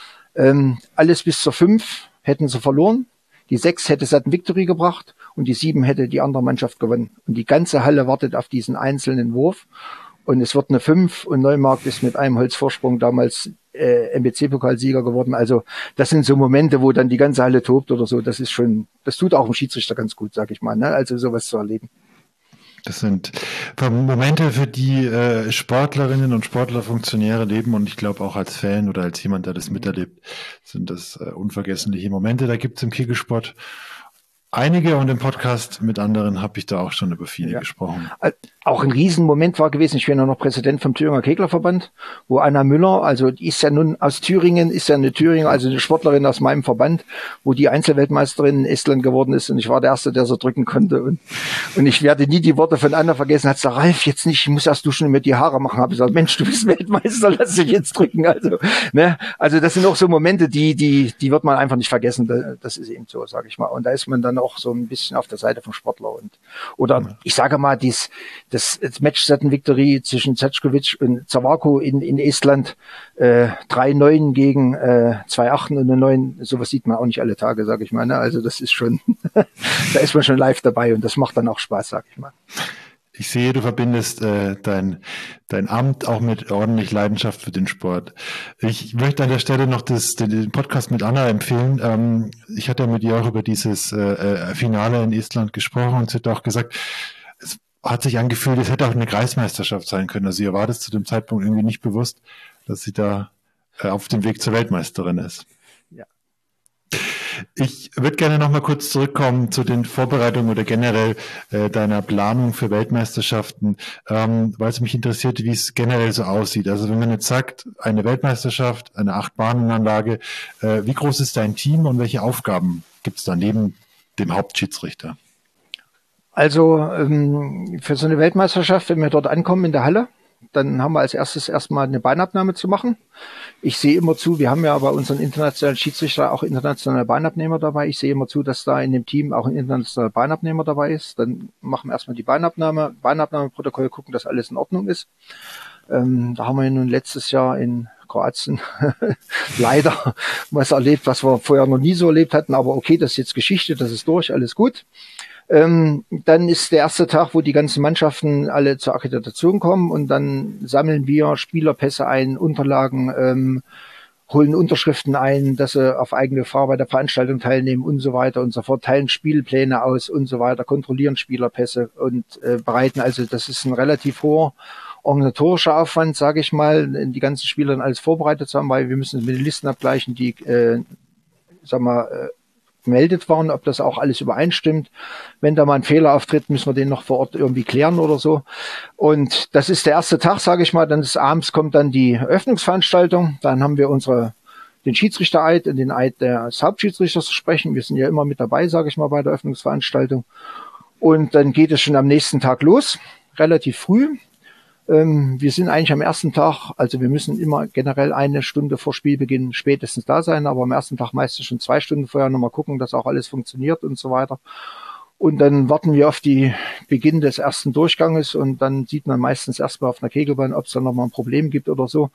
Alles bis zur 5 hätten sie verloren. Die 6 hätte Satten-Victory gebracht und die 7 hätte die andere Mannschaft gewonnen. Und die ganze Halle wartet auf diesen einzelnen Wurf. Und es wird eine 5 und Neumarkt ist mit einem Holzvorsprung damals MBC-Pokalsieger geworden. Also das sind so Momente, wo dann die ganze Halle tobt oder so. Das ist schon, das tut auch dem Schiedsrichter ganz gut, sag ich mal, ne? Also sowas zu erleben. Das sind Momente, für die Sportlerinnen und Sportler, Funktionäre leben und ich glaube auch als Fan oder als jemand, der das miterlebt, sind das unvergessliche Momente. Da gibt's im Kegelsport einige und im Podcast mit anderen habe ich da auch schon über viele gesprochen. Auch ein Riesenmoment war gewesen, ich bin ja noch Präsident vom Thüringer Keglerverband, wo Anna Müller, also die ist ja nun aus Thüringen, ist ja eine Thüringer, also eine Sportlerin aus meinem Verband, wo die Einzelweltmeisterin in Estland geworden ist und ich war der Erste, der so drücken konnte und ich werde nie die Worte von Anna vergessen, hat gesagt, Ralf, jetzt nicht, ich muss erst duschen und mir die Haare machen, habe ich gesagt, Mensch, du bist Weltmeister, lass dich jetzt drücken, also, ne, also das sind auch so Momente, die wird man einfach nicht vergessen, das ist eben so, sage ich mal, und da ist man dann auch so ein bisschen auf der Seite vom Sportler oder ich sage mal, das Match-Satten-Victory zwischen Zetschkowitsch und Zawarko in Estland, 3-9 gegen 2-8 und eine 9, sowas sieht man auch nicht alle Tage, sage ich mal, ne? Also das ist schon, da ist man schon live dabei und das macht dann auch Spaß, sag ich mal. Ich sehe, du verbindest dein Amt auch mit ordentlich Leidenschaft für den Sport. Ich möchte an der Stelle noch den Podcast mit Anna empfehlen. Ich hatte mit ihr auch über dieses Finale in Estland gesprochen und sie hat auch gesagt, es hat sich angefühlt, es hätte auch eine Kreismeisterschaft sein können. Also ihr war das zu dem Zeitpunkt irgendwie nicht bewusst, dass sie da auf dem Weg zur Weltmeisterin ist. Ja. Ich würde gerne noch mal kurz zurückkommen zu den Vorbereitungen oder generell deiner Planung für Weltmeisterschaften, weil es mich interessiert, wie es generell so aussieht. Also wenn man jetzt sagt, eine Weltmeisterschaft, eine 8-Bahnen-Anlage, wie groß ist dein Team und welche Aufgaben gibt es da neben dem Hauptschiedsrichter? Also für so eine Weltmeisterschaft, wenn wir dort ankommen in der Halle, dann haben wir als erstes erstmal eine Beinabnahme zu machen. Ich sehe immer zu, wir haben ja bei unseren internationalen Schiedsrichter auch internationale Beinabnehmer dabei. Ich sehe immer zu, dass da in dem Team auch ein internationaler Beinabnehmer dabei ist. Dann machen wir erstmal die Beinabnahmeprotokoll, gucken, dass alles in Ordnung ist. Da haben wir nun letztes Jahr in Kroatien leider was erlebt, was wir vorher noch nie so erlebt hatten. Aber okay, das ist jetzt Geschichte, das ist durch, alles gut. Dann ist der erste Tag, wo die ganzen Mannschaften alle zur Akkreditation kommen und dann sammeln wir Spielerpässe ein, Unterlagen, holen Unterschriften ein, dass sie auf eigene Gefahr bei der Veranstaltung teilnehmen und so weiter und so fort, teilen Spielpläne aus und so weiter, kontrollieren Spielerpässe und bereiten. Also das ist ein relativ hoher organisatorischer Aufwand, sage ich mal, die ganzen Spieler dann alles vorbereitet zu haben, weil wir müssen mit den Listen abgleichen, die gemeldet waren, ob das auch alles übereinstimmt. Wenn da mal ein Fehler auftritt, müssen wir den noch vor Ort irgendwie klären oder so. Und das ist der erste Tag, sage ich mal. Dann des Abends kommt dann die Eröffnungsveranstaltung. Dann haben wir den Schiedsrichtereid und den Eid des Hauptschiedsrichters zu sprechen. Wir sind ja immer mit dabei, sage ich mal, bei der Eröffnungsveranstaltung. Und dann geht es schon am nächsten Tag los, relativ früh. Wir sind eigentlich am ersten Tag, also wir müssen immer generell 1 Stunde vor Spielbeginn spätestens da sein, aber am ersten Tag meistens schon 2 Stunden vorher nochmal gucken, dass auch alles funktioniert und so weiter. Und dann warten wir auf die Beginn des ersten Durchganges und dann sieht man meistens erstmal auf einer Kegelbahn, ob es da nochmal ein Problem gibt oder so.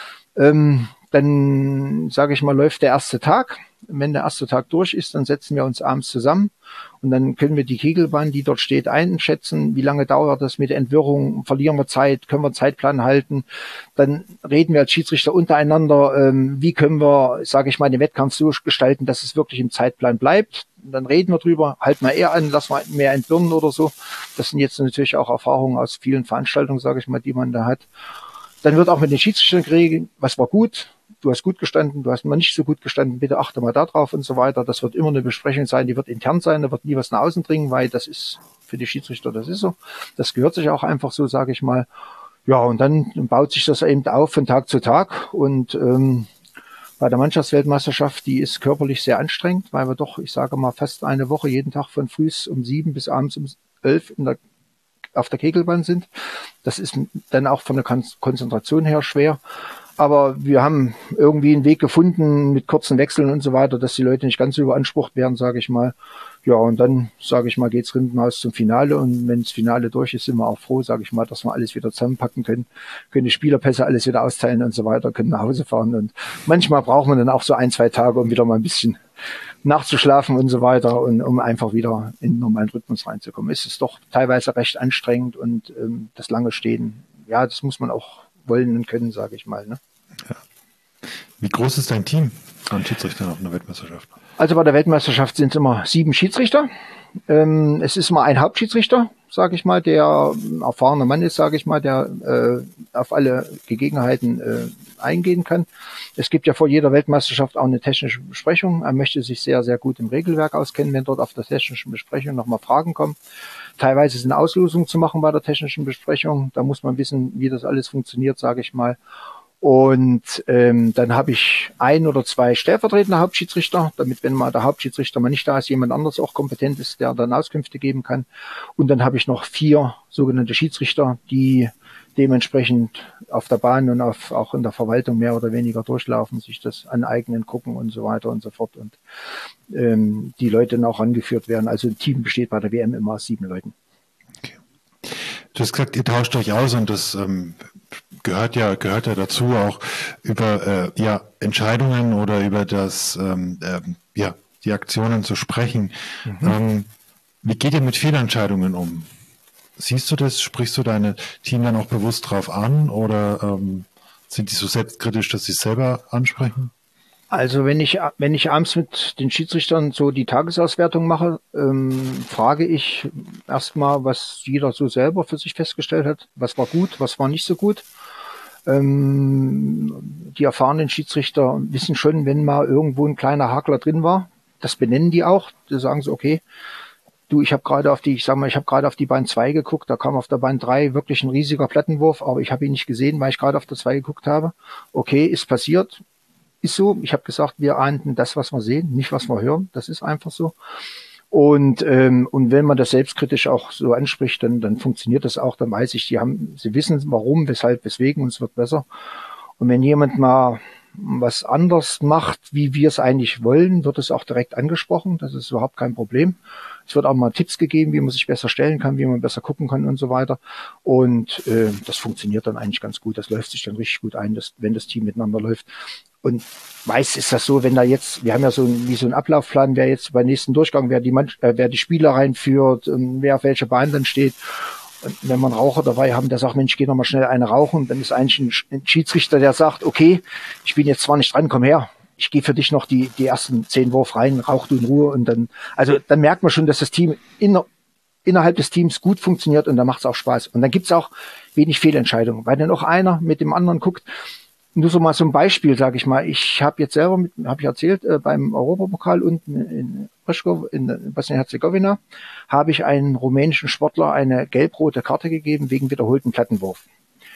Dann, sage ich mal, läuft der erste Tag. Wenn der erste Tag durch ist, dann setzen wir uns abends zusammen und dann können wir die Kegelbahn, die dort steht, einschätzen. Wie lange dauert das mit der Entwirrung? Verlieren wir Zeit? Können wir einen Zeitplan halten? Dann reden wir als Schiedsrichter untereinander, wie können wir, sage ich mal, den Wettkampf so gestalten, dass es wirklich im Zeitplan bleibt. Und dann reden wir drüber, halten wir eher an, lassen wir mehr entwirren oder so. Das sind jetzt natürlich auch Erfahrungen aus vielen Veranstaltungen, sage ich mal, die man da hat. Dann wird auch mit den Schiedsrichtern geregelt, was war gut, du hast gut gestanden, du hast mal nicht so gut gestanden, bitte achte mal da drauf und so weiter. Das wird immer eine Besprechung sein, die wird intern sein, da wird nie was nach außen dringen, weil das ist für die Schiedsrichter, das ist so. Das gehört sich auch einfach so, sage ich mal. Ja, und dann baut sich das eben auf von Tag zu Tag und bei der Mannschaftsweltmeisterschaft, die ist körperlich sehr anstrengend, weil wir doch, ich sage mal, fast eine Woche jeden Tag von früh um 7 bis abends um 11 auf der Kegelbahn sind. Das ist dann auch von der Konzentration her schwer. Aber wir haben irgendwie einen Weg gefunden mit kurzen Wechseln und so weiter, dass die Leute nicht ganz so überansprucht werden, sage ich mal. Ja, und dann, sage ich mal, geht's Rindenhaus zum Finale. Und wenn das Finale durch ist, sind wir auch froh, sage ich mal, dass wir alles wieder zusammenpacken können die Spielerpässe alles wieder austeilen und so weiter, können nach Hause fahren. Und manchmal braucht man dann auch so 1, 2 Tage, um wieder mal ein bisschen nachzuschlafen und so weiter und um einfach wieder in den normalen Rhythmus reinzukommen. Es ist doch teilweise recht anstrengend und das lange Stehen, ja, das muss man auch wollen und können, sage ich mal. Ne? Ja. Wie groß ist dein Team an Schiedsrichtern auf einer Weltmeisterschaft? Also bei der Weltmeisterschaft sind es immer 7 Schiedsrichter. Es ist immer ein Hauptschiedsrichter, sage ich mal, der erfahrener Mann ist, sage ich mal, der auf alle Gegebenheiten eingehen kann. Es gibt ja vor jeder Weltmeisterschaft auch eine technische Besprechung. Er möchte sich sehr, sehr gut im Regelwerk auskennen, wenn dort auf der technischen Besprechung nochmal Fragen kommen. Teilweise sind Auslosungen zu machen bei der technischen Besprechung. Da muss man wissen, wie das alles funktioniert, sage ich mal. Und dann habe ich 1 oder 2 stellvertretende Hauptschiedsrichter, damit, wenn mal der Hauptschiedsrichter mal nicht da ist, jemand anderes auch kompetent ist, der dann Auskünfte geben kann. Und dann habe ich noch 4 sogenannte Schiedsrichter, die dementsprechend auf der Bahn und auch in der Verwaltung mehr oder weniger durchlaufen, sich das aneignen, gucken und so weiter und so fort. Und die Leute dann auch angeführt werden. Also ein Team besteht bei der WM immer aus 7 Leuten. Okay. Du hast gesagt, ihr tauscht euch aus und das gehört ja dazu, auch über Entscheidungen oder über das die Aktionen zu sprechen. Wie geht ihr mit Fehlentscheidungen um? Siehst du das? Sprichst du deine Team dann auch bewusst drauf an oder sind die so selbstkritisch, dass sie es selber ansprechen? Also wenn ich abends mit den Schiedsrichtern so die Tagesauswertung mache, frage ich erstmal, was jeder so selber für sich festgestellt hat. Was war gut, was war nicht so gut. Die erfahrenen Schiedsrichter wissen schon, wenn mal irgendwo ein kleiner Hakler drin war. Das benennen die auch. Da sagen sie, okay, ich habe gerade auf die Bahn 2 geguckt, da kam auf der Bahn 3 wirklich ein riesiger Plattenwurf, aber ich habe ihn nicht gesehen, weil ich gerade auf der 2 geguckt habe. Okay, ist passiert. Ist so. Ich habe gesagt, wir ahnden das, was wir sehen, nicht was wir hören. Das ist einfach so. Und wenn man das selbstkritisch auch so anspricht, dann funktioniert das auch. Dann weiß ich, sie wissen warum, weshalb, weswegen und es wird besser. Und wenn jemand mal was anders macht, wie wir es eigentlich wollen, wird es auch direkt angesprochen. Das ist überhaupt kein Problem. Es wird auch mal Tipps gegeben, wie man sich besser stellen kann, wie man besser gucken kann und so weiter. Und das funktioniert dann eigentlich ganz gut. Das läuft sich dann richtig gut ein, wenn das Team miteinander läuft. Und meist ist das so, wenn da jetzt, wir haben ja so einen Ablaufplan, wer jetzt beim nächsten Durchgang, wer die Spieler reinführt, wer auf welcher Bahn dann steht. Und wenn wir einen Raucher dabei haben, der sagt, Mensch, geh noch mal schnell eine rauchen, dann ist eigentlich ein Schiedsrichter, der sagt, okay, ich bin jetzt zwar nicht dran, komm her, ich gehe für dich noch die ersten 10 Wurf rein, rauch du in Ruhe und dann merkt man schon, dass das Team innerhalb des Teams gut funktioniert und dann macht es auch Spaß. Und dann gibt's auch wenig Fehlentscheidungen, weil dann auch einer mit dem anderen guckt. Nur so mal so ein Beispiel, sage ich mal. Ich habe jetzt selber, habe ich erzählt, beim Europapokal unten in Prešov in Bosnien-Herzegowina habe ich einen rumänischen Sportler eine gelb-rote Karte gegeben wegen wiederholten Plattenwurf.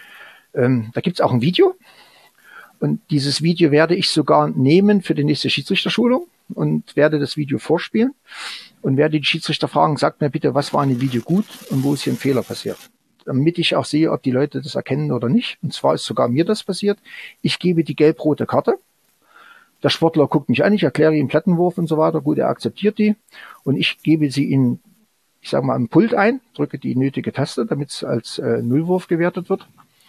Da gibt's auch ein Video und dieses Video werde ich sogar nehmen für die nächste Schiedsrichterschulung und werde das Video vorspielen und werde die Schiedsrichter fragen, sagt mir bitte, was war in dem Video gut und wo ist hier ein Fehler passiert. Damit ich auch sehe, ob die Leute das erkennen oder nicht. Und zwar ist sogar mir das passiert. Ich gebe die gelb-rote Karte. Der Sportler guckt mich an, ich erkläre ihm Plattenwurf und so weiter. Gut, er akzeptiert die. Und ich gebe sie in, ich sage mal, im Pult ein, drücke die nötige Taste, damit es als Nullwurf gewertet wird.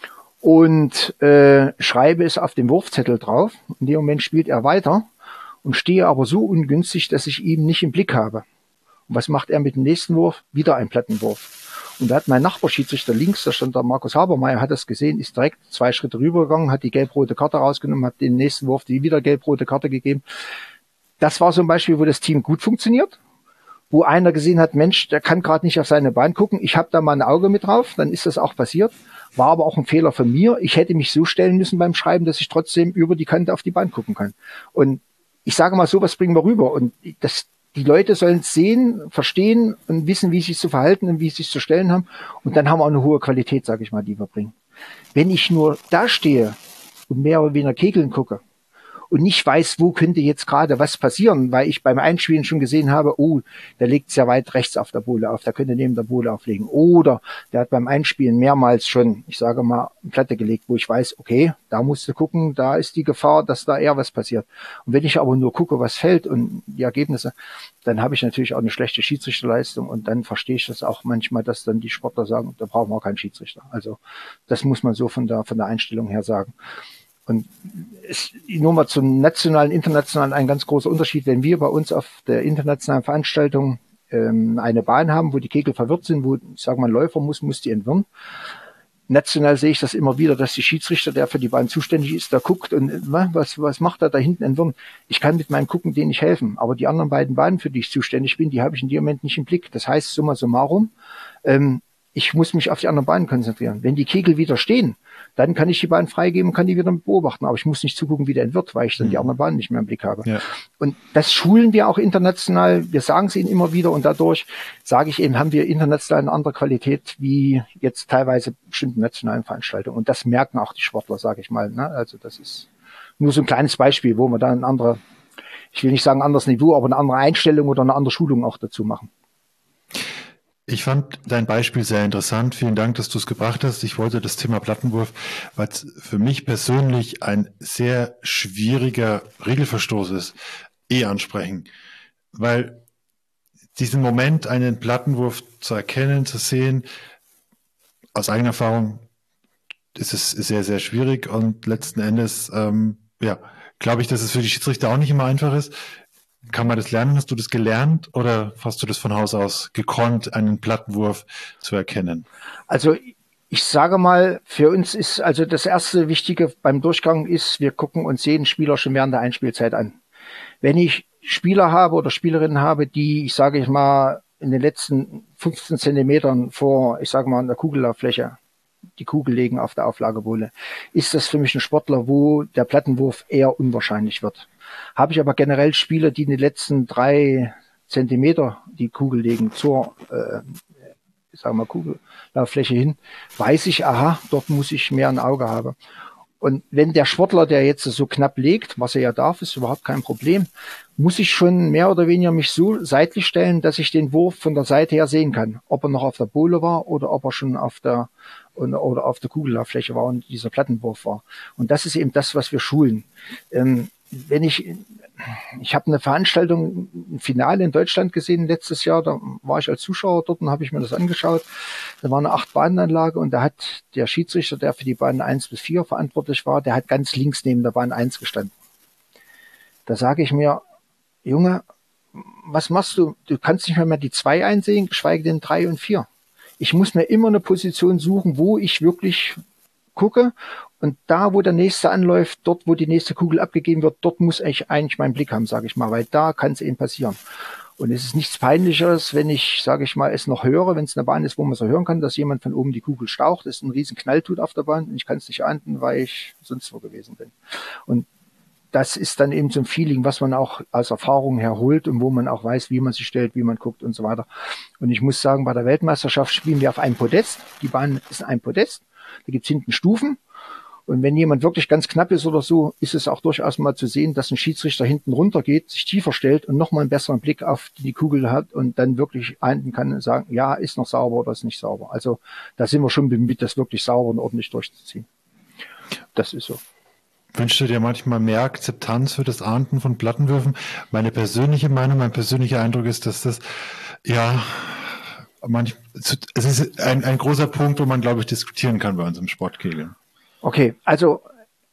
Und schreibe es auf den Wurfzettel drauf. In dem Moment spielt er weiter und stehe aber so ungünstig, dass ich ihn nicht im Blick habe. Und was macht er mit dem nächsten Wurf? Wieder ein Plattenwurf. Und da hat mein Nachbarschiedsrichter links, da stand der Markus Habermeier, hat das gesehen, ist direkt 2 Schritte rübergegangen, hat die gelb-rote Karte rausgenommen, hat den nächsten Wurf die wieder gelb-rote Karte gegeben. Das war so ein Beispiel, wo das Team gut funktioniert, wo einer gesehen hat, Mensch, der kann gerade nicht auf seine Bahn gucken, ich habe da mal ein Auge mit drauf, dann ist das auch passiert. War aber auch ein Fehler von mir. Ich hätte mich so stellen müssen beim Schreiben, dass ich trotzdem über die Kante auf die Bahn gucken kann. Und ich sage mal, sowas bringen wir rüber. Und die Leute sollen es sehen, verstehen und wissen, wie sie sich zu verhalten und wie sie sich zu stellen haben. Und dann haben wir auch eine hohe Qualität, sage ich mal, die wir bringen. Wenn ich nur da stehe und mehr oder weniger Kegeln gucke und nicht weiß, wo könnte jetzt gerade was passieren, weil ich beim Einspielen schon gesehen habe, oh, der legt sehr weit rechts auf der Bohle auf, der könnte neben der Bohle auflegen. Oder der hat beim Einspielen mehrmals schon, ich sage mal, eine Platte gelegt, wo ich weiß, okay, da musst du gucken, da ist die Gefahr, dass da eher was passiert. Und wenn ich aber nur gucke, was fällt und die Ergebnisse, dann habe ich natürlich auch eine schlechte Schiedsrichterleistung und dann verstehe ich das auch manchmal, dass dann die Sportler sagen, da brauchen wir auch keinen Schiedsrichter. Also das muss man so von der Einstellung her sagen. Und nur mal zum nationalen, internationalen ein ganz großer Unterschied, wenn wir bei uns auf der internationalen Veranstaltung eine Bahn haben, wo die Kegel verwirrt sind, wo, ich sage mal, ein Läufer muss die entwirren. National sehe ich das immer wieder, dass die Schiedsrichter, der für die Bahn zuständig ist, da guckt und was macht er da hinten entwirren? Ich kann mit meinem Gucken denen nicht helfen, aber die anderen beiden Bahnen, für die ich zuständig bin, die habe ich in dem Moment nicht im Blick. Das heißt, summa summarum, ich muss mich auf die anderen Bahnen konzentrieren. Wenn die Kegel wieder stehen, dann kann ich die Bahn freigeben, kann die wieder beobachten. Aber ich muss nicht zugucken, wie der entwirrt, weil ich dann die anderen Bahnen nicht mehr im Blick habe. Ja. Und das schulen wir auch international. Wir sagen es ihnen immer wieder und dadurch sage ich eben, haben wir international eine andere Qualität wie jetzt teilweise bestimmte nationalen Veranstaltungen. Und das merken auch die Sportler, sage ich mal. Ne? Also das ist nur so ein kleines Beispiel, wo wir dann ein andere, ich will nicht sagen anderes Niveau, aber eine andere Einstellung oder eine andere Schulung auch dazu machen. Ich fand dein Beispiel sehr interessant. Vielen Dank, dass du es gebracht hast. Ich wollte das Thema Plattenwurf, weil es für mich persönlich ein sehr schwieriger Regelverstoß ist, ansprechen. Weil diesen Moment, einen Plattenwurf zu erkennen, zu sehen, aus eigener Erfahrung ist es sehr, sehr schwierig. Und letzten Endes, glaube ich, dass es für die Schiedsrichter auch nicht immer einfach ist. Kann man das lernen? Hast du das gelernt oder hast du das von Haus aus gekonnt, einen Plattenwurf zu erkennen? Also ich sage mal, für uns ist also das erste Wichtige beim Durchgang ist, wir gucken uns jeden Spieler schon während der Einspielzeit an. Wenn ich Spieler habe oder Spielerinnen habe, die, ich sage mal, in den letzten 15 Zentimetern vor, ich sage mal, an der Kugellauffläche die Kugel legen auf der Auflagebohle, ist das für mich ein Sportler, wo der Plattenwurf eher unwahrscheinlich wird. Habe ich aber generell Spieler, die in den letzten 3 Zentimeter die Kugel legen zur, Kugellauffläche hin, weiß ich, aha, dort muss ich mehr ein Auge haben. Und wenn der Sportler, der jetzt so knapp legt, was er ja darf, ist überhaupt kein Problem, muss ich schon mehr oder weniger mich so seitlich stellen, dass ich den Wurf von der Seite her sehen kann. Ob er noch auf der Bohle war oder ob er schon auf der oder auf der Kugellauffläche war und dieser Plattenwurf war. Und das ist eben das, was wir schulen. Ich habe eine Veranstaltung, ein Finale in Deutschland gesehen letztes Jahr, da war ich als Zuschauer dort und habe ich mir das angeschaut. Da war eine 8-Bahn-Anlage und da hat der Schiedsrichter, der für die Bahnen 1 bis 4 verantwortlich war, der hat ganz links neben der Bahn 1 gestanden. Da sage ich mir, Junge, was machst du? Du kannst nicht mehr die 2 einsehen, geschweige denn 3 und 4. Ich muss mir immer eine Position suchen, wo ich wirklich gucke. Und da, wo der nächste anläuft, dort, wo die nächste Kugel abgegeben wird, dort muss ich eigentlich meinen Blick haben, sage ich mal, weil da kann es eben passieren. Und es ist nichts Peinlicheres, wenn ich, sage ich mal, es noch höre, wenn es eine Bahn ist, wo man so hören kann, dass jemand von oben die Kugel staucht, es einen riesen Knall tut auf der Bahn und ich kann es nicht ahnden, weil ich sonst wo gewesen bin. Und das ist dann eben so ein Feeling, was man auch aus Erfahrung her holt und wo man auch weiß, wie man sich stellt, wie man guckt und so weiter. Und ich muss sagen, bei der Weltmeisterschaft spielen wir auf einem Podest. Die Bahn ist ein Podest. Da gibt's hinten Stufen. Und wenn jemand wirklich ganz knapp ist oder so, ist es auch durchaus mal zu sehen, dass ein Schiedsrichter hinten runter geht, sich tiefer stellt und nochmal einen besseren Blick auf die Kugel hat und dann wirklich ahnden kann und sagen, ja, ist noch sauber oder ist nicht sauber. Also da sind wir schon bemüht, das wirklich sauber und ordentlich durchzuziehen. Das ist so. Wünschst du dir manchmal mehr Akzeptanz für das Ahnden von Plattenwürfen? Meine persönliche Meinung, mein persönlicher Eindruck ist, dass das, ja, es ist ein großer Punkt, wo man, glaube ich, diskutieren kann bei uns im Sportkegeln. Okay, also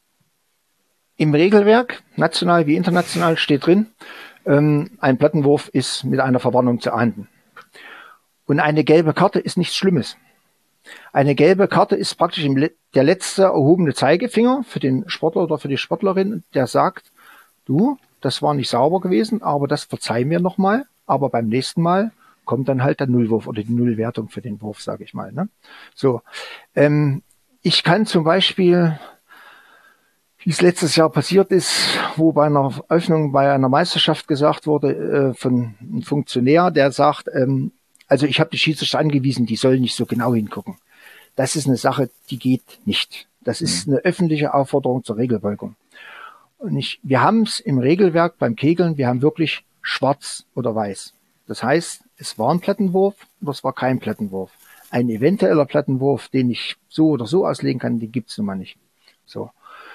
im Regelwerk, national wie international, steht drin, ein Plattenwurf ist mit einer Verwarnung zu ahnden. Und eine gelbe Karte ist nichts Schlimmes. Eine gelbe Karte ist praktisch der letzte erhobene Zeigefinger für den Sportler oder für die Sportlerin, der sagt, du, das war nicht sauber gewesen, aber das verzeih mir nochmal, aber beim nächsten Mal kommt dann halt der Nullwurf oder die Nullwertung für den Wurf, sage ich mal. Ne? So, ich kann zum Beispiel, wie es letztes Jahr passiert ist, wo bei einer Öffnung bei einer Meisterschaft gesagt wurde von einem Funktionär, der sagt, also ich habe die Schiedsrichter angewiesen, die sollen nicht so genau hingucken. Das ist eine Sache, die geht nicht. Das ist eine öffentliche Aufforderung zur Regelbeugung. Und wir haben es im Regelwerk beim Kegeln, wir haben wirklich schwarz oder weiß. Das heißt, es war ein Plattenwurf oder es war kein Plattenwurf. Ein eventueller Plattenwurf, den ich so oder so auslegen kann, den gibt's nun mal nicht. So.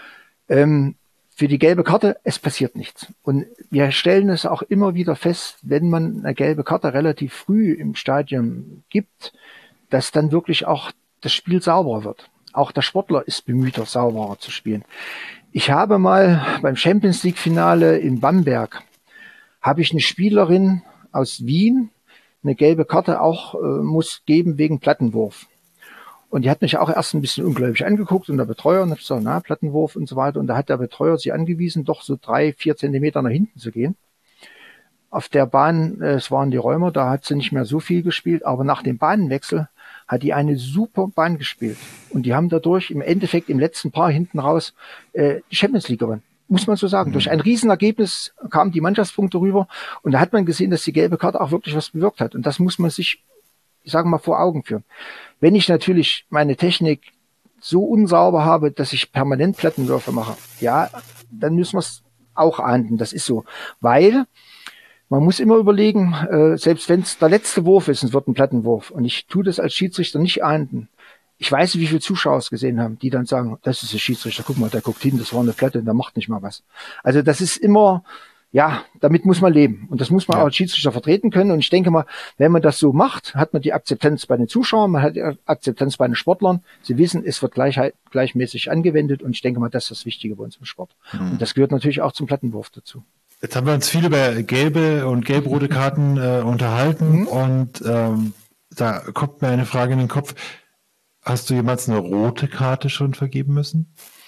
Für die gelbe Karte, es passiert nichts. Und wir stellen es auch immer wieder fest, wenn man eine gelbe Karte relativ früh im Stadium gibt, dass dann wirklich auch das Spiel sauberer wird. Auch der Sportler ist bemüht, sauberer zu spielen. Ich habe mal beim Champions League Finale in Bamberg, habe ich eine Spielerin aus Wien, eine gelbe Karte auch muss geben wegen Plattenwurf. Und die hat mich auch erst ein bisschen ungläubig angeguckt und der Betreuer, und ich gesagt, na, Plattenwurf und so weiter. Und da hat der Betreuer sie angewiesen, doch so 3-4 Zentimeter nach hinten zu gehen. Auf der Bahn, es waren die Räumer, da hat sie nicht mehr so viel gespielt, aber nach dem Bahnenwechsel hat die eine super Bahn gespielt. Und die haben dadurch im Endeffekt im letzten Paar hinten raus die Champions League gewonnen. Muss man so sagen. Durch ein Riesenergebnis kamen die Mannschaftspunkte rüber und da hat man gesehen, dass die gelbe Karte auch wirklich was bewirkt hat. Und das muss man sich, ich sage mal, vor Augen führen. Wenn ich natürlich meine Technik so unsauber habe, dass ich permanent Plattenwürfe mache, ja, dann müssen wir es auch ahnden. Das ist so. Weil man muss immer überlegen, selbst wenn es der letzte Wurf ist, es wird ein Plattenwurf und ich tue das als Schiedsrichter nicht ahnden. Ich weiß, wie viele Zuschauer es gesehen haben, die dann sagen, das ist der Schiedsrichter, guck mal, der guckt hin, das war eine Platte, der macht nicht mal was. Also das ist immer, ja, damit muss man leben. Und das muss man auch als Schiedsrichter vertreten können. Und ich denke mal, wenn man das so macht, hat man die Akzeptanz bei den Zuschauern, man hat die Akzeptanz bei den Sportlern. Sie wissen, es wird gleichmäßig angewendet. Und ich denke mal, das ist das Wichtige bei uns im Sport. Und das gehört natürlich auch zum Plattenwurf dazu. Jetzt haben wir uns viel über gelbe und gelb-rote Karten unterhalten. Und da kommt mir eine Frage in den Kopf. Hast du jemals eine rote Karte schon vergeben müssen?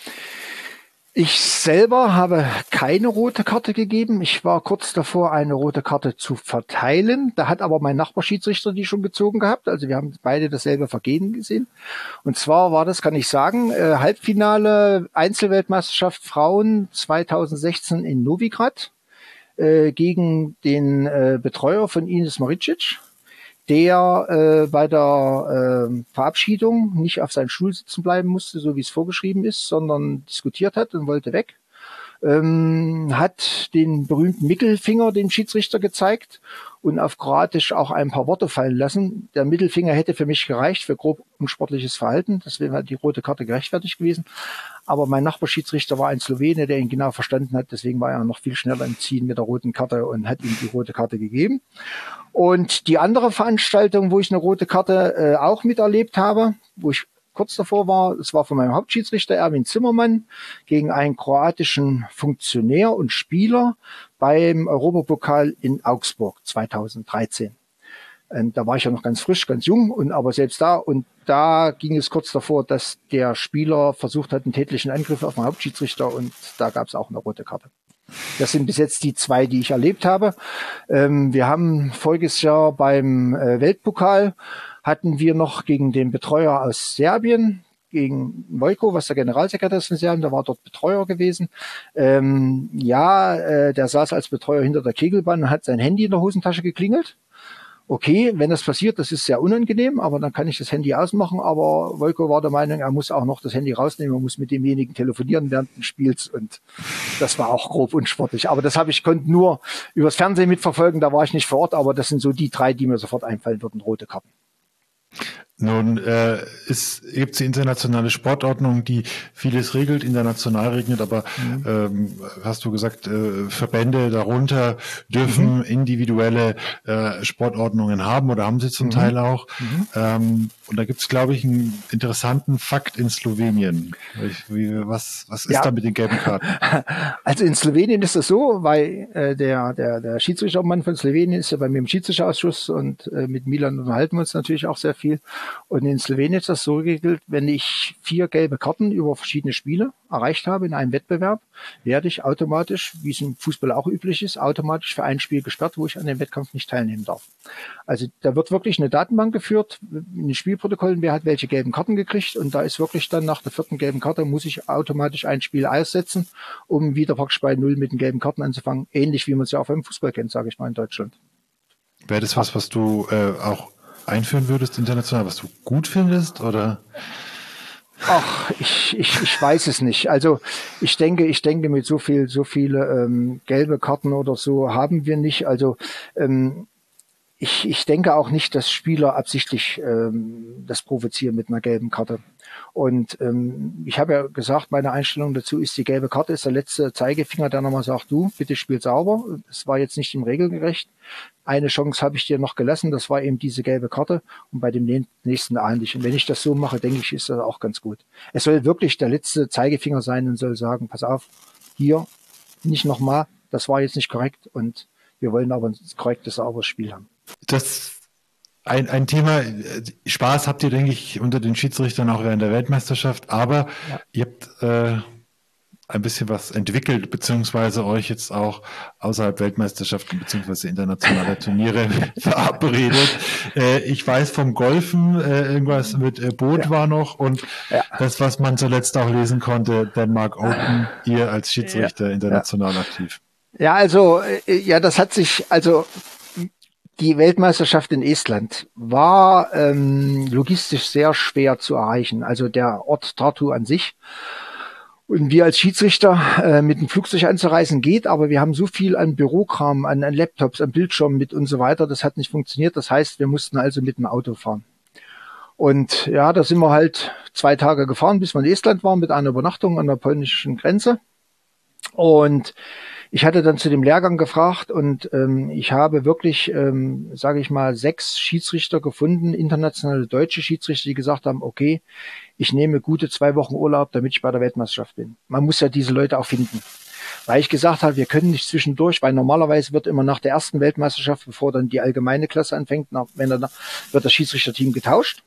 Ich selber habe keine rote Karte gegeben. Ich war kurz davor, eine rote Karte zu verteilen. Da hat aber mein Nachbarschiedsrichter die schon gezogen gehabt. Also wir haben beide dasselbe Vergehen gesehen. Und zwar war das, kann ich sagen, Halbfinale Einzelweltmeisterschaft Frauen 2016 in Novigrad gegen den Betreuer von Ines Maricic, der bei der Verabschiedung nicht auf seinem Stuhl sitzen bleiben musste, so wie es vorgeschrieben ist, sondern diskutiert hat und wollte weg. hat den berühmten Mittelfinger dem Schiedsrichter gezeigt und auf Kroatisch auch ein paar Worte fallen lassen. Der Mittelfinger hätte für mich gereicht für grob unsportliches Verhalten. Das wäre die rote Karte gerechtfertigt gewesen. Aber mein Nachbarschiedsrichter war ein Slowene, der ihn genau verstanden hat. Deswegen war er noch viel schneller im Ziehen mit der roten Karte und hat ihm die rote Karte gegeben. Und die andere Veranstaltung, wo ich eine rote Karte auch miterlebt habe, wo ich kurz davor war, es war von meinem Hauptschiedsrichter Erwin Zimmermann gegen einen kroatischen Funktionär und Spieler beim Europapokal in Augsburg 2013. Und da war ich ja noch ganz frisch, ganz jung, aber selbst da ging es kurz davor, dass der Spieler versucht hat, einen tätlichen Angriff auf den Hauptschiedsrichter, und da gab es auch eine rote Karte. Das sind bis jetzt die zwei, die ich erlebt habe. Wir haben voriges Jahr beim Weltpokal hatten wir noch gegen den Betreuer aus Serbien, gegen Vojko, was der Generalsekretär ist von Serbien, der war dort Betreuer gewesen. Der saß als Betreuer hinter der Kegelbahn und hat sein Handy in der Hosentasche geklingelt. Okay, wenn das passiert, das ist sehr unangenehm, aber dann kann ich das Handy ausmachen. Aber Vojko war der Meinung, er muss auch noch das Handy rausnehmen, er muss mit demjenigen telefonieren während des Spiels, und das war auch grob unsportlich. Aber das konnte nur übers Fernsehen mitverfolgen, da war ich nicht vor Ort, aber das sind so die drei, die mir sofort einfallen würden, rote Karten. Nun gibt es die internationale Sportordnung, die vieles regelt, international regelt, aber hast du gesagt, Verbände darunter dürfen individuelle Sportordnungen haben oder haben sie zum Teil auch. Und da gibt es, glaube ich, einen interessanten Fakt in Slowenien. Was ist da mit den gelben Karten? Also in Slowenien ist das so, weil der Schiedsrichtermann von Slowenien ist ja bei mir im Schiedsrichterausschuss, und mit Milan unterhalten wir uns natürlich auch sehr viel. Und in Slowenien ist das so geregelt, wenn ich 4 gelbe Karten über verschiedene Spiele erreicht habe in einem Wettbewerb, werde ich automatisch, wie es im Fußball auch üblich ist, automatisch für ein Spiel gesperrt, wo ich an dem Wettkampf nicht teilnehmen darf. Also da wird wirklich eine Datenbank geführt, in den Spielprotokollen, wer hat welche gelben Karten gekriegt, und da ist wirklich dann nach der 4. gelben Karte muss ich automatisch ein Spiel aussetzen, um wieder praktisch bei 0 mit den gelben Karten anzufangen, ähnlich wie man es ja auch beim Fußball kennt, sage ich mal, in Deutschland. Wäre das was du auch einführen würdest international, was du gut findest, oder? Ach, ich weiß es nicht. Also ich denke, mit so viele gelbe Karten oder so haben wir nicht. Also ich denke auch nicht, dass Spieler absichtlich das provozieren mit einer gelben Karte. Und ich habe ja gesagt, meine Einstellung dazu ist, die gelbe Karte ist der letzte Zeigefinger, der nochmal sagt, du, bitte spiel sauber. Es war jetzt nicht im regelgerecht. Eine Chance habe ich dir noch gelassen, das war eben diese gelbe Karte, und bei dem nächsten ähnlich. Und wenn ich das so mache, denke ich, ist das auch ganz gut. Es soll wirklich der letzte Zeigefinger sein und soll sagen, pass auf, hier, nicht nochmal, das war jetzt nicht korrekt, und wir wollen aber ein korrektes, sauberes Spiel haben. Das ein Thema, Spaß habt ihr, denke ich, unter den Schiedsrichtern auch während der Weltmeisterschaft, aber ihr habt ein bisschen was entwickelt, beziehungsweise euch jetzt auch außerhalb Weltmeisterschaften beziehungsweise internationaler Turniere verabredet. Ich weiß vom Golfen, irgendwas mit Boot war noch, und das, was man zuletzt auch lesen konnte, Denmark Open, ihr als Schiedsrichter international aktiv. Ja, also, das hat sich, die Weltmeisterschaft in Estland war logistisch sehr schwer zu erreichen, also der Ort Tartu an sich. Und wir als Schiedsrichter mit dem Flugzeug anzureisen geht, aber wir haben so viel an Bürokram, an Laptops, an Bildschirmen mit und so weiter, das hat nicht funktioniert. Das heißt, wir mussten also mit dem Auto fahren. Und ja, da sind wir halt 2 Tage gefahren, bis wir in Estland waren, mit einer Übernachtung an der polnischen Grenze. Und ich hatte dann zu dem Lehrgang gefragt, und ich habe wirklich, 6 Schiedsrichter gefunden, internationale deutsche Schiedsrichter, die gesagt haben, okay, ich nehme gute 2 Wochen Urlaub, damit ich bei der Weltmeisterschaft bin. Man muss ja diese Leute auch finden. Weil ich gesagt habe, wir können nicht zwischendurch, weil normalerweise wird immer nach der ersten Weltmeisterschaft, bevor dann die allgemeine Klasse anfängt, wird das Schiedsrichterteam getauscht.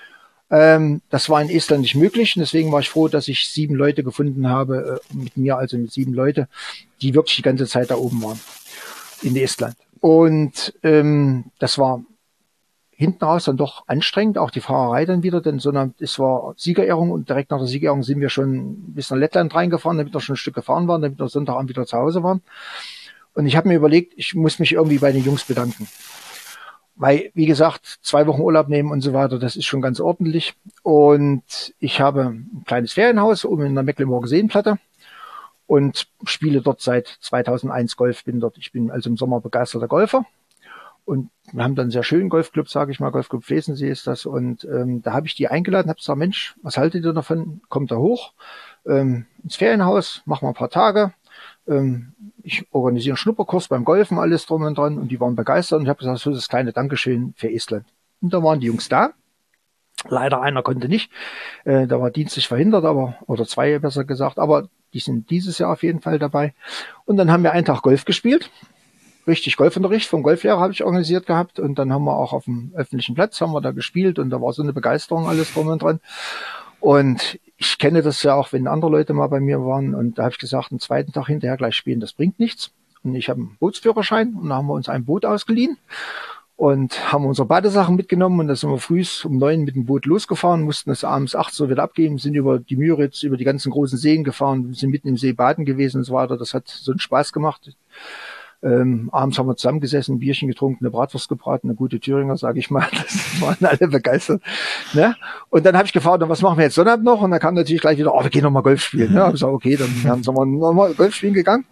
Das war in Estland nicht möglich, und deswegen war ich froh, dass ich 7 Leute gefunden habe, mit mir, also mit 7 Leute, die wirklich die ganze Zeit da oben waren, in Estland. Und das war hinten raus dann doch anstrengend, auch die Fahrerei dann wieder, denn es war Siegerehrung, und direkt nach der Siegerehrung sind wir schon bis nach Lettland reingefahren, damit wir schon ein Stück gefahren waren, damit wir Sonntagabend wieder zu Hause waren. Und ich habe mir überlegt, ich muss mich irgendwie bei den Jungs bedanken. Weil, wie gesagt, 2 Wochen Urlaub nehmen und so weiter, das ist schon ganz ordentlich. Und ich habe ein kleines Ferienhaus oben in der Mecklenburger Seenplatte. und spiele dort seit 2001 Golf. Ich bin also im Sommer begeisterter Golfer. Und wir haben dann einen sehr schönen Golfclub, sage ich mal, Golfclub Flesensee ist das. Und da habe ich die eingeladen, habe gesagt, Mensch, was haltet ihr davon? Kommt da hoch ins Ferienhaus, machen wir ein paar Tage. Ich organisiere einen Schnupperkurs beim Golfen, alles drum und dran. Und die waren begeistert. Und ich habe gesagt, so das kleine Dankeschön für Estland. Und da waren die Jungs da. Leider einer konnte nicht. Da war dienstlich verhindert, oder zwei besser gesagt. Aber die sind dieses Jahr auf jeden Fall dabei. Und dann haben wir einen Tag Golf gespielt. Richtig Golfunterricht vom Golflehrer habe ich organisiert gehabt und dann haben wir auch auf dem öffentlichen Platz haben wir da gespielt und da war so eine Begeisterung alles drum und dran. Und ich kenne das ja auch, wenn andere Leute mal bei mir waren und da habe ich gesagt, einen zweiten Tag hinterher gleich spielen, das bringt nichts. Und ich habe einen Bootsführerschein und da haben wir uns ein Boot ausgeliehen und haben unsere Badesachen mitgenommen und da sind wir früh um 9 mit dem Boot losgefahren, mussten es abends 8 so wieder abgeben, sind über die Müritz, über die ganzen großen Seen gefahren, sind mitten im See baden gewesen und so weiter. Das hat so einen Spaß gemacht. Abends haben wir zusammengesessen, ein Bierchen getrunken, eine Bratwurst gebraten, eine gute Thüringer, sage ich mal. Das waren alle begeistert. Ne? Und dann habe ich gefragt, was machen wir jetzt Sonnabend noch? Und dann kam natürlich gleich wieder, wir gehen noch mal Golf spielen. Ne? Ich gesagt, okay, dann sind wir noch mal Golf spielen gegangen.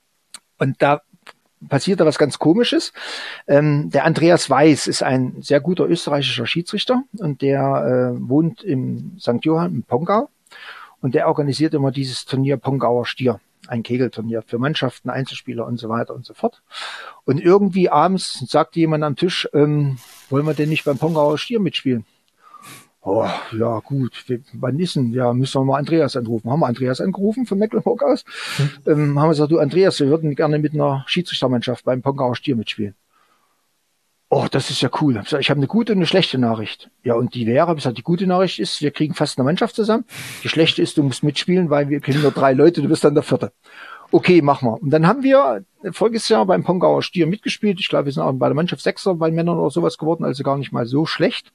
Und da passierte was ganz Komisches. Der Andreas Weiß ist ein sehr guter österreichischer Schiedsrichter und der wohnt im St. Johann, im Pongau. Und der organisiert immer dieses Turnier Pongauer Stier. Ein Kegelturnier für Mannschaften, Einzelspieler und so weiter und so fort. Und irgendwie abends sagte jemand am Tisch, wollen wir denn nicht beim Pongauer Stier mitspielen? Oh, ja gut, wann ist denn? Ja, müssen wir mal Andreas anrufen. Haben wir Andreas angerufen von Mecklenburg aus? Haben wir gesagt, du Andreas, wir würden gerne mit einer Schiedsrichtermannschaft beim Pongauer Stier mitspielen. Oh, das ist ja cool. Ich habe eine gute und eine schlechte Nachricht. Ja, und die wäre, die gute Nachricht ist, wir kriegen fast eine Mannschaft zusammen. Die schlechte ist, du musst mitspielen, weil wir kennen nur 3 Leute, du bist dann der 4. Okay, machen wir. Und dann haben wir voriges Jahr beim Pongauer Stier mitgespielt. Ich glaube, wir sind auch bei der Mannschaft 6er bei Männern oder sowas geworden, also gar nicht mal so schlecht.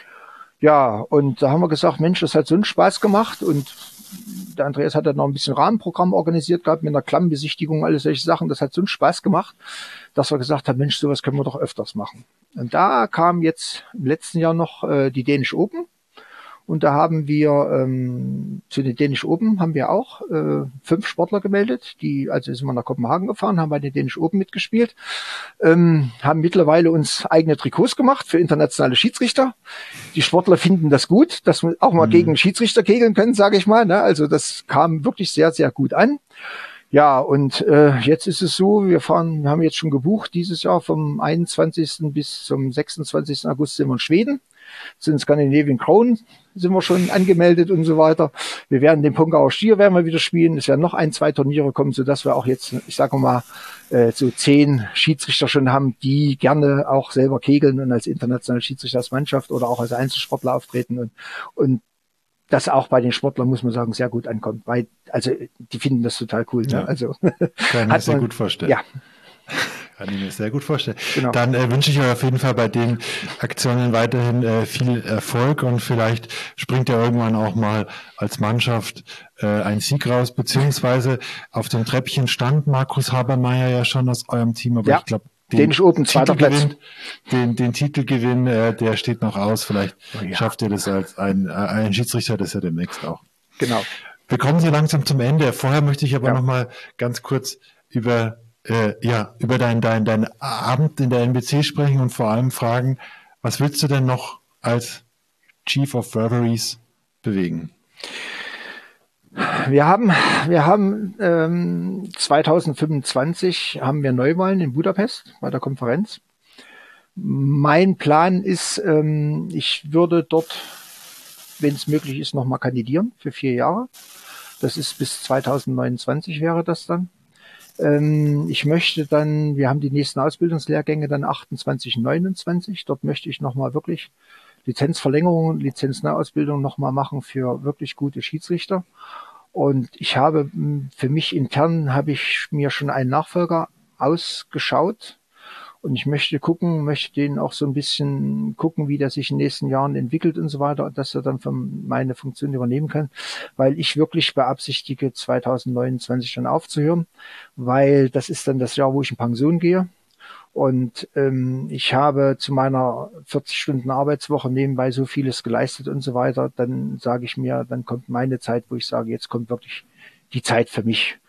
Ja, und da haben wir gesagt, Mensch, das hat so einen Spaß gemacht und der Andreas hat dann noch ein bisschen Rahmenprogramm organisiert gehabt mit einer Klammbesichtigung, alles solche Sachen. Das hat so einen Spaß gemacht, dass wir gesagt haben, Mensch, sowas können wir doch öfters machen. Und da kam jetzt im letzten Jahr noch die Danish Open. Und da haben wir zu den Danish Open haben wir auch 5 Sportler gemeldet, also sind wir nach Kopenhagen gefahren, haben bei den Danish Open mitgespielt, haben mittlerweile uns eigene Trikots gemacht für internationale Schiedsrichter. Die Sportler finden das gut, dass wir auch mal gegen Schiedsrichter kegeln können, sage ich mal. Ne? Also das kam wirklich sehr, sehr gut an. Ja, und jetzt ist es so, wir haben jetzt schon gebucht, dieses Jahr vom 21. bis zum 26. August sind wir in Schweden. Sind Scandinavian Crown sind wir schon angemeldet und so weiter. Wir werden den Pongauer Stier werden wir wieder spielen. Es werden noch 1-2 Turniere kommen, sodass wir auch jetzt, ich sage mal, so 10 Schiedsrichter schon haben, die gerne auch selber kegeln und als internationale Schiedsrichter als Mannschaft oder auch als Einzelsportler auftreten und das auch bei den Sportlern, muss man sagen, sehr gut ankommt. Weil, also die finden das total cool. Ja. Ne? Also kann ich mir sehr gut vorstellen. Ja. Kann ich mir sehr gut vorstellen. Genau. Dann wünsche ich euch auf jeden Fall bei den Aktionen weiterhin viel Erfolg und vielleicht springt ja irgendwann auch mal als Mannschaft ein Sieg raus, beziehungsweise auf dem Treppchen stand Markus Habermeier ja schon aus eurem Team, aber ich glaube, den Open, zweiter Platz. Den Titelgewinn, der steht noch aus. Vielleicht schafft ihr das als ein Schiedsrichter, das ja demnächst auch. Genau. Wir kommen so langsam zum Ende. Vorher möchte ich aber noch mal ganz kurz über deinen Abend in der NBC sprechen und vor allem fragen, was willst du denn noch als Chief of Referees bewegen? Wir haben 2025 haben wir Neuwahlen in Budapest bei der Konferenz. Mein Plan ist, ich würde dort, wenn es möglich ist, nochmal kandidieren für 4 Jahre. Das ist bis 2029 wäre das dann. Ich möchte dann, wir haben die nächsten Ausbildungslehrgänge dann 28, 29. Dort möchte ich nochmal wirklich Lizenzverlängerung, Lizenznausbildung nochmal machen für wirklich gute Schiedsrichter. Und ich habe für mich intern, habe ich mir schon einen Nachfolger ausgeschaut. Und ich möchte den auch so ein bisschen gucken, wie der sich in den nächsten Jahren entwickelt und so weiter, dass er dann meine Funktion übernehmen kann, weil ich wirklich beabsichtige, 2029 schon aufzuhören, weil das ist dann das Jahr, wo ich in Pension gehe. Und ich habe zu meiner 40-Stunden-Arbeitswoche nebenbei so vieles geleistet und so weiter, dann sage ich mir, dann kommt meine Zeit, wo ich sage, jetzt kommt wirklich die Zeit für mich.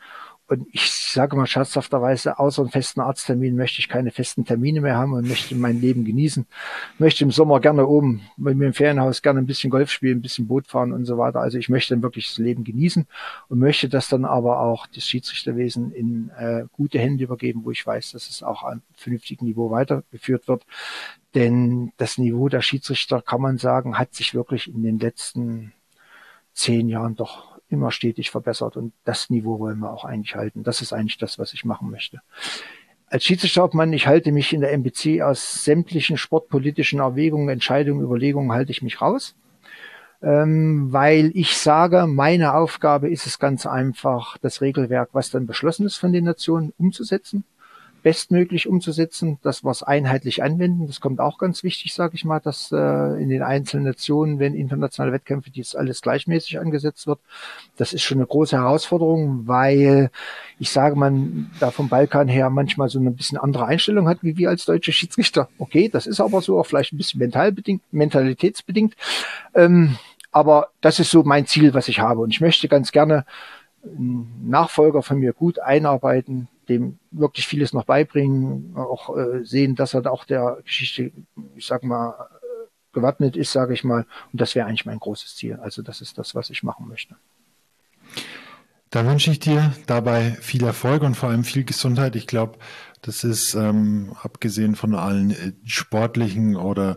Und ich sage mal scherzhafterweise, außer einem festen Arzttermin möchte ich keine festen Termine mehr haben und möchte mein Leben genießen. Möchte im Sommer gerne oben bei mir im Ferienhaus gerne ein bisschen Golf spielen, ein bisschen Boot fahren und so weiter. Also ich möchte dann wirklich das Leben genießen und möchte das dann aber auch das Schiedsrichterwesen in gute Hände übergeben, wo ich weiß, dass es auch an vernünftigem Niveau weitergeführt wird. Denn das Niveau der Schiedsrichter, kann man sagen, hat sich wirklich in den letzten 10 Jahren doch immer stetig verbessert und das Niveau wollen wir auch eigentlich halten. Das ist eigentlich das, was ich machen möchte. Als Schiedsrichterhauptmann, ich halte mich in der MPC aus sämtlichen sportpolitischen Erwägungen, Entscheidungen, Überlegungen halte ich mich raus, weil ich sage, meine Aufgabe ist es ganz einfach, das Regelwerk, was dann beschlossen ist von den Nationen, umzusetzen. Bestmöglich umzusetzen, dass wir es einheitlich anwenden. Das kommt auch ganz wichtig, sage ich mal, dass in den einzelnen Nationen, wenn internationale Wettkämpfe, dies alles gleichmäßig angesetzt wird. Das ist schon eine große Herausforderung, weil ich sage, man da vom Balkan her manchmal so eine bisschen andere Einstellung hat, wie wir als deutsche Schiedsrichter. Okay, das ist aber so, auch vielleicht ein bisschen mentalitätsbedingt. Aber das ist so mein Ziel, was ich habe. Und ich möchte ganz gerne einen Nachfolger von mir gut einarbeiten, dem wirklich vieles noch beibringen, auch sehen, dass er auch der Geschichte, ich sag mal, gewappnet ist, sage ich mal. Und das wäre eigentlich mein großes Ziel. Also das ist das, was ich machen möchte. Da wünsche ich dir dabei viel Erfolg und vor allem viel Gesundheit. Ich glaube, das ist abgesehen von allen sportlichen oder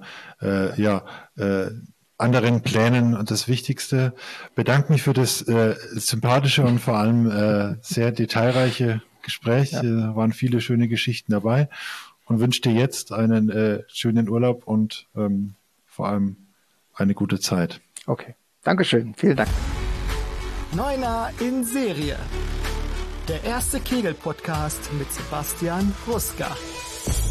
anderen Plänen das Wichtigste. Bedanke mich für das sympathische und vor allem sehr detailreiche Gespräch. Ja. Waren viele schöne Geschichten dabei und wünsche dir jetzt einen schönen Urlaub und vor allem eine gute Zeit. Okay, Dankeschön. Vielen Dank. Neuner in Serie. Der erste Kegel-Podcast mit Sebastian Ruska.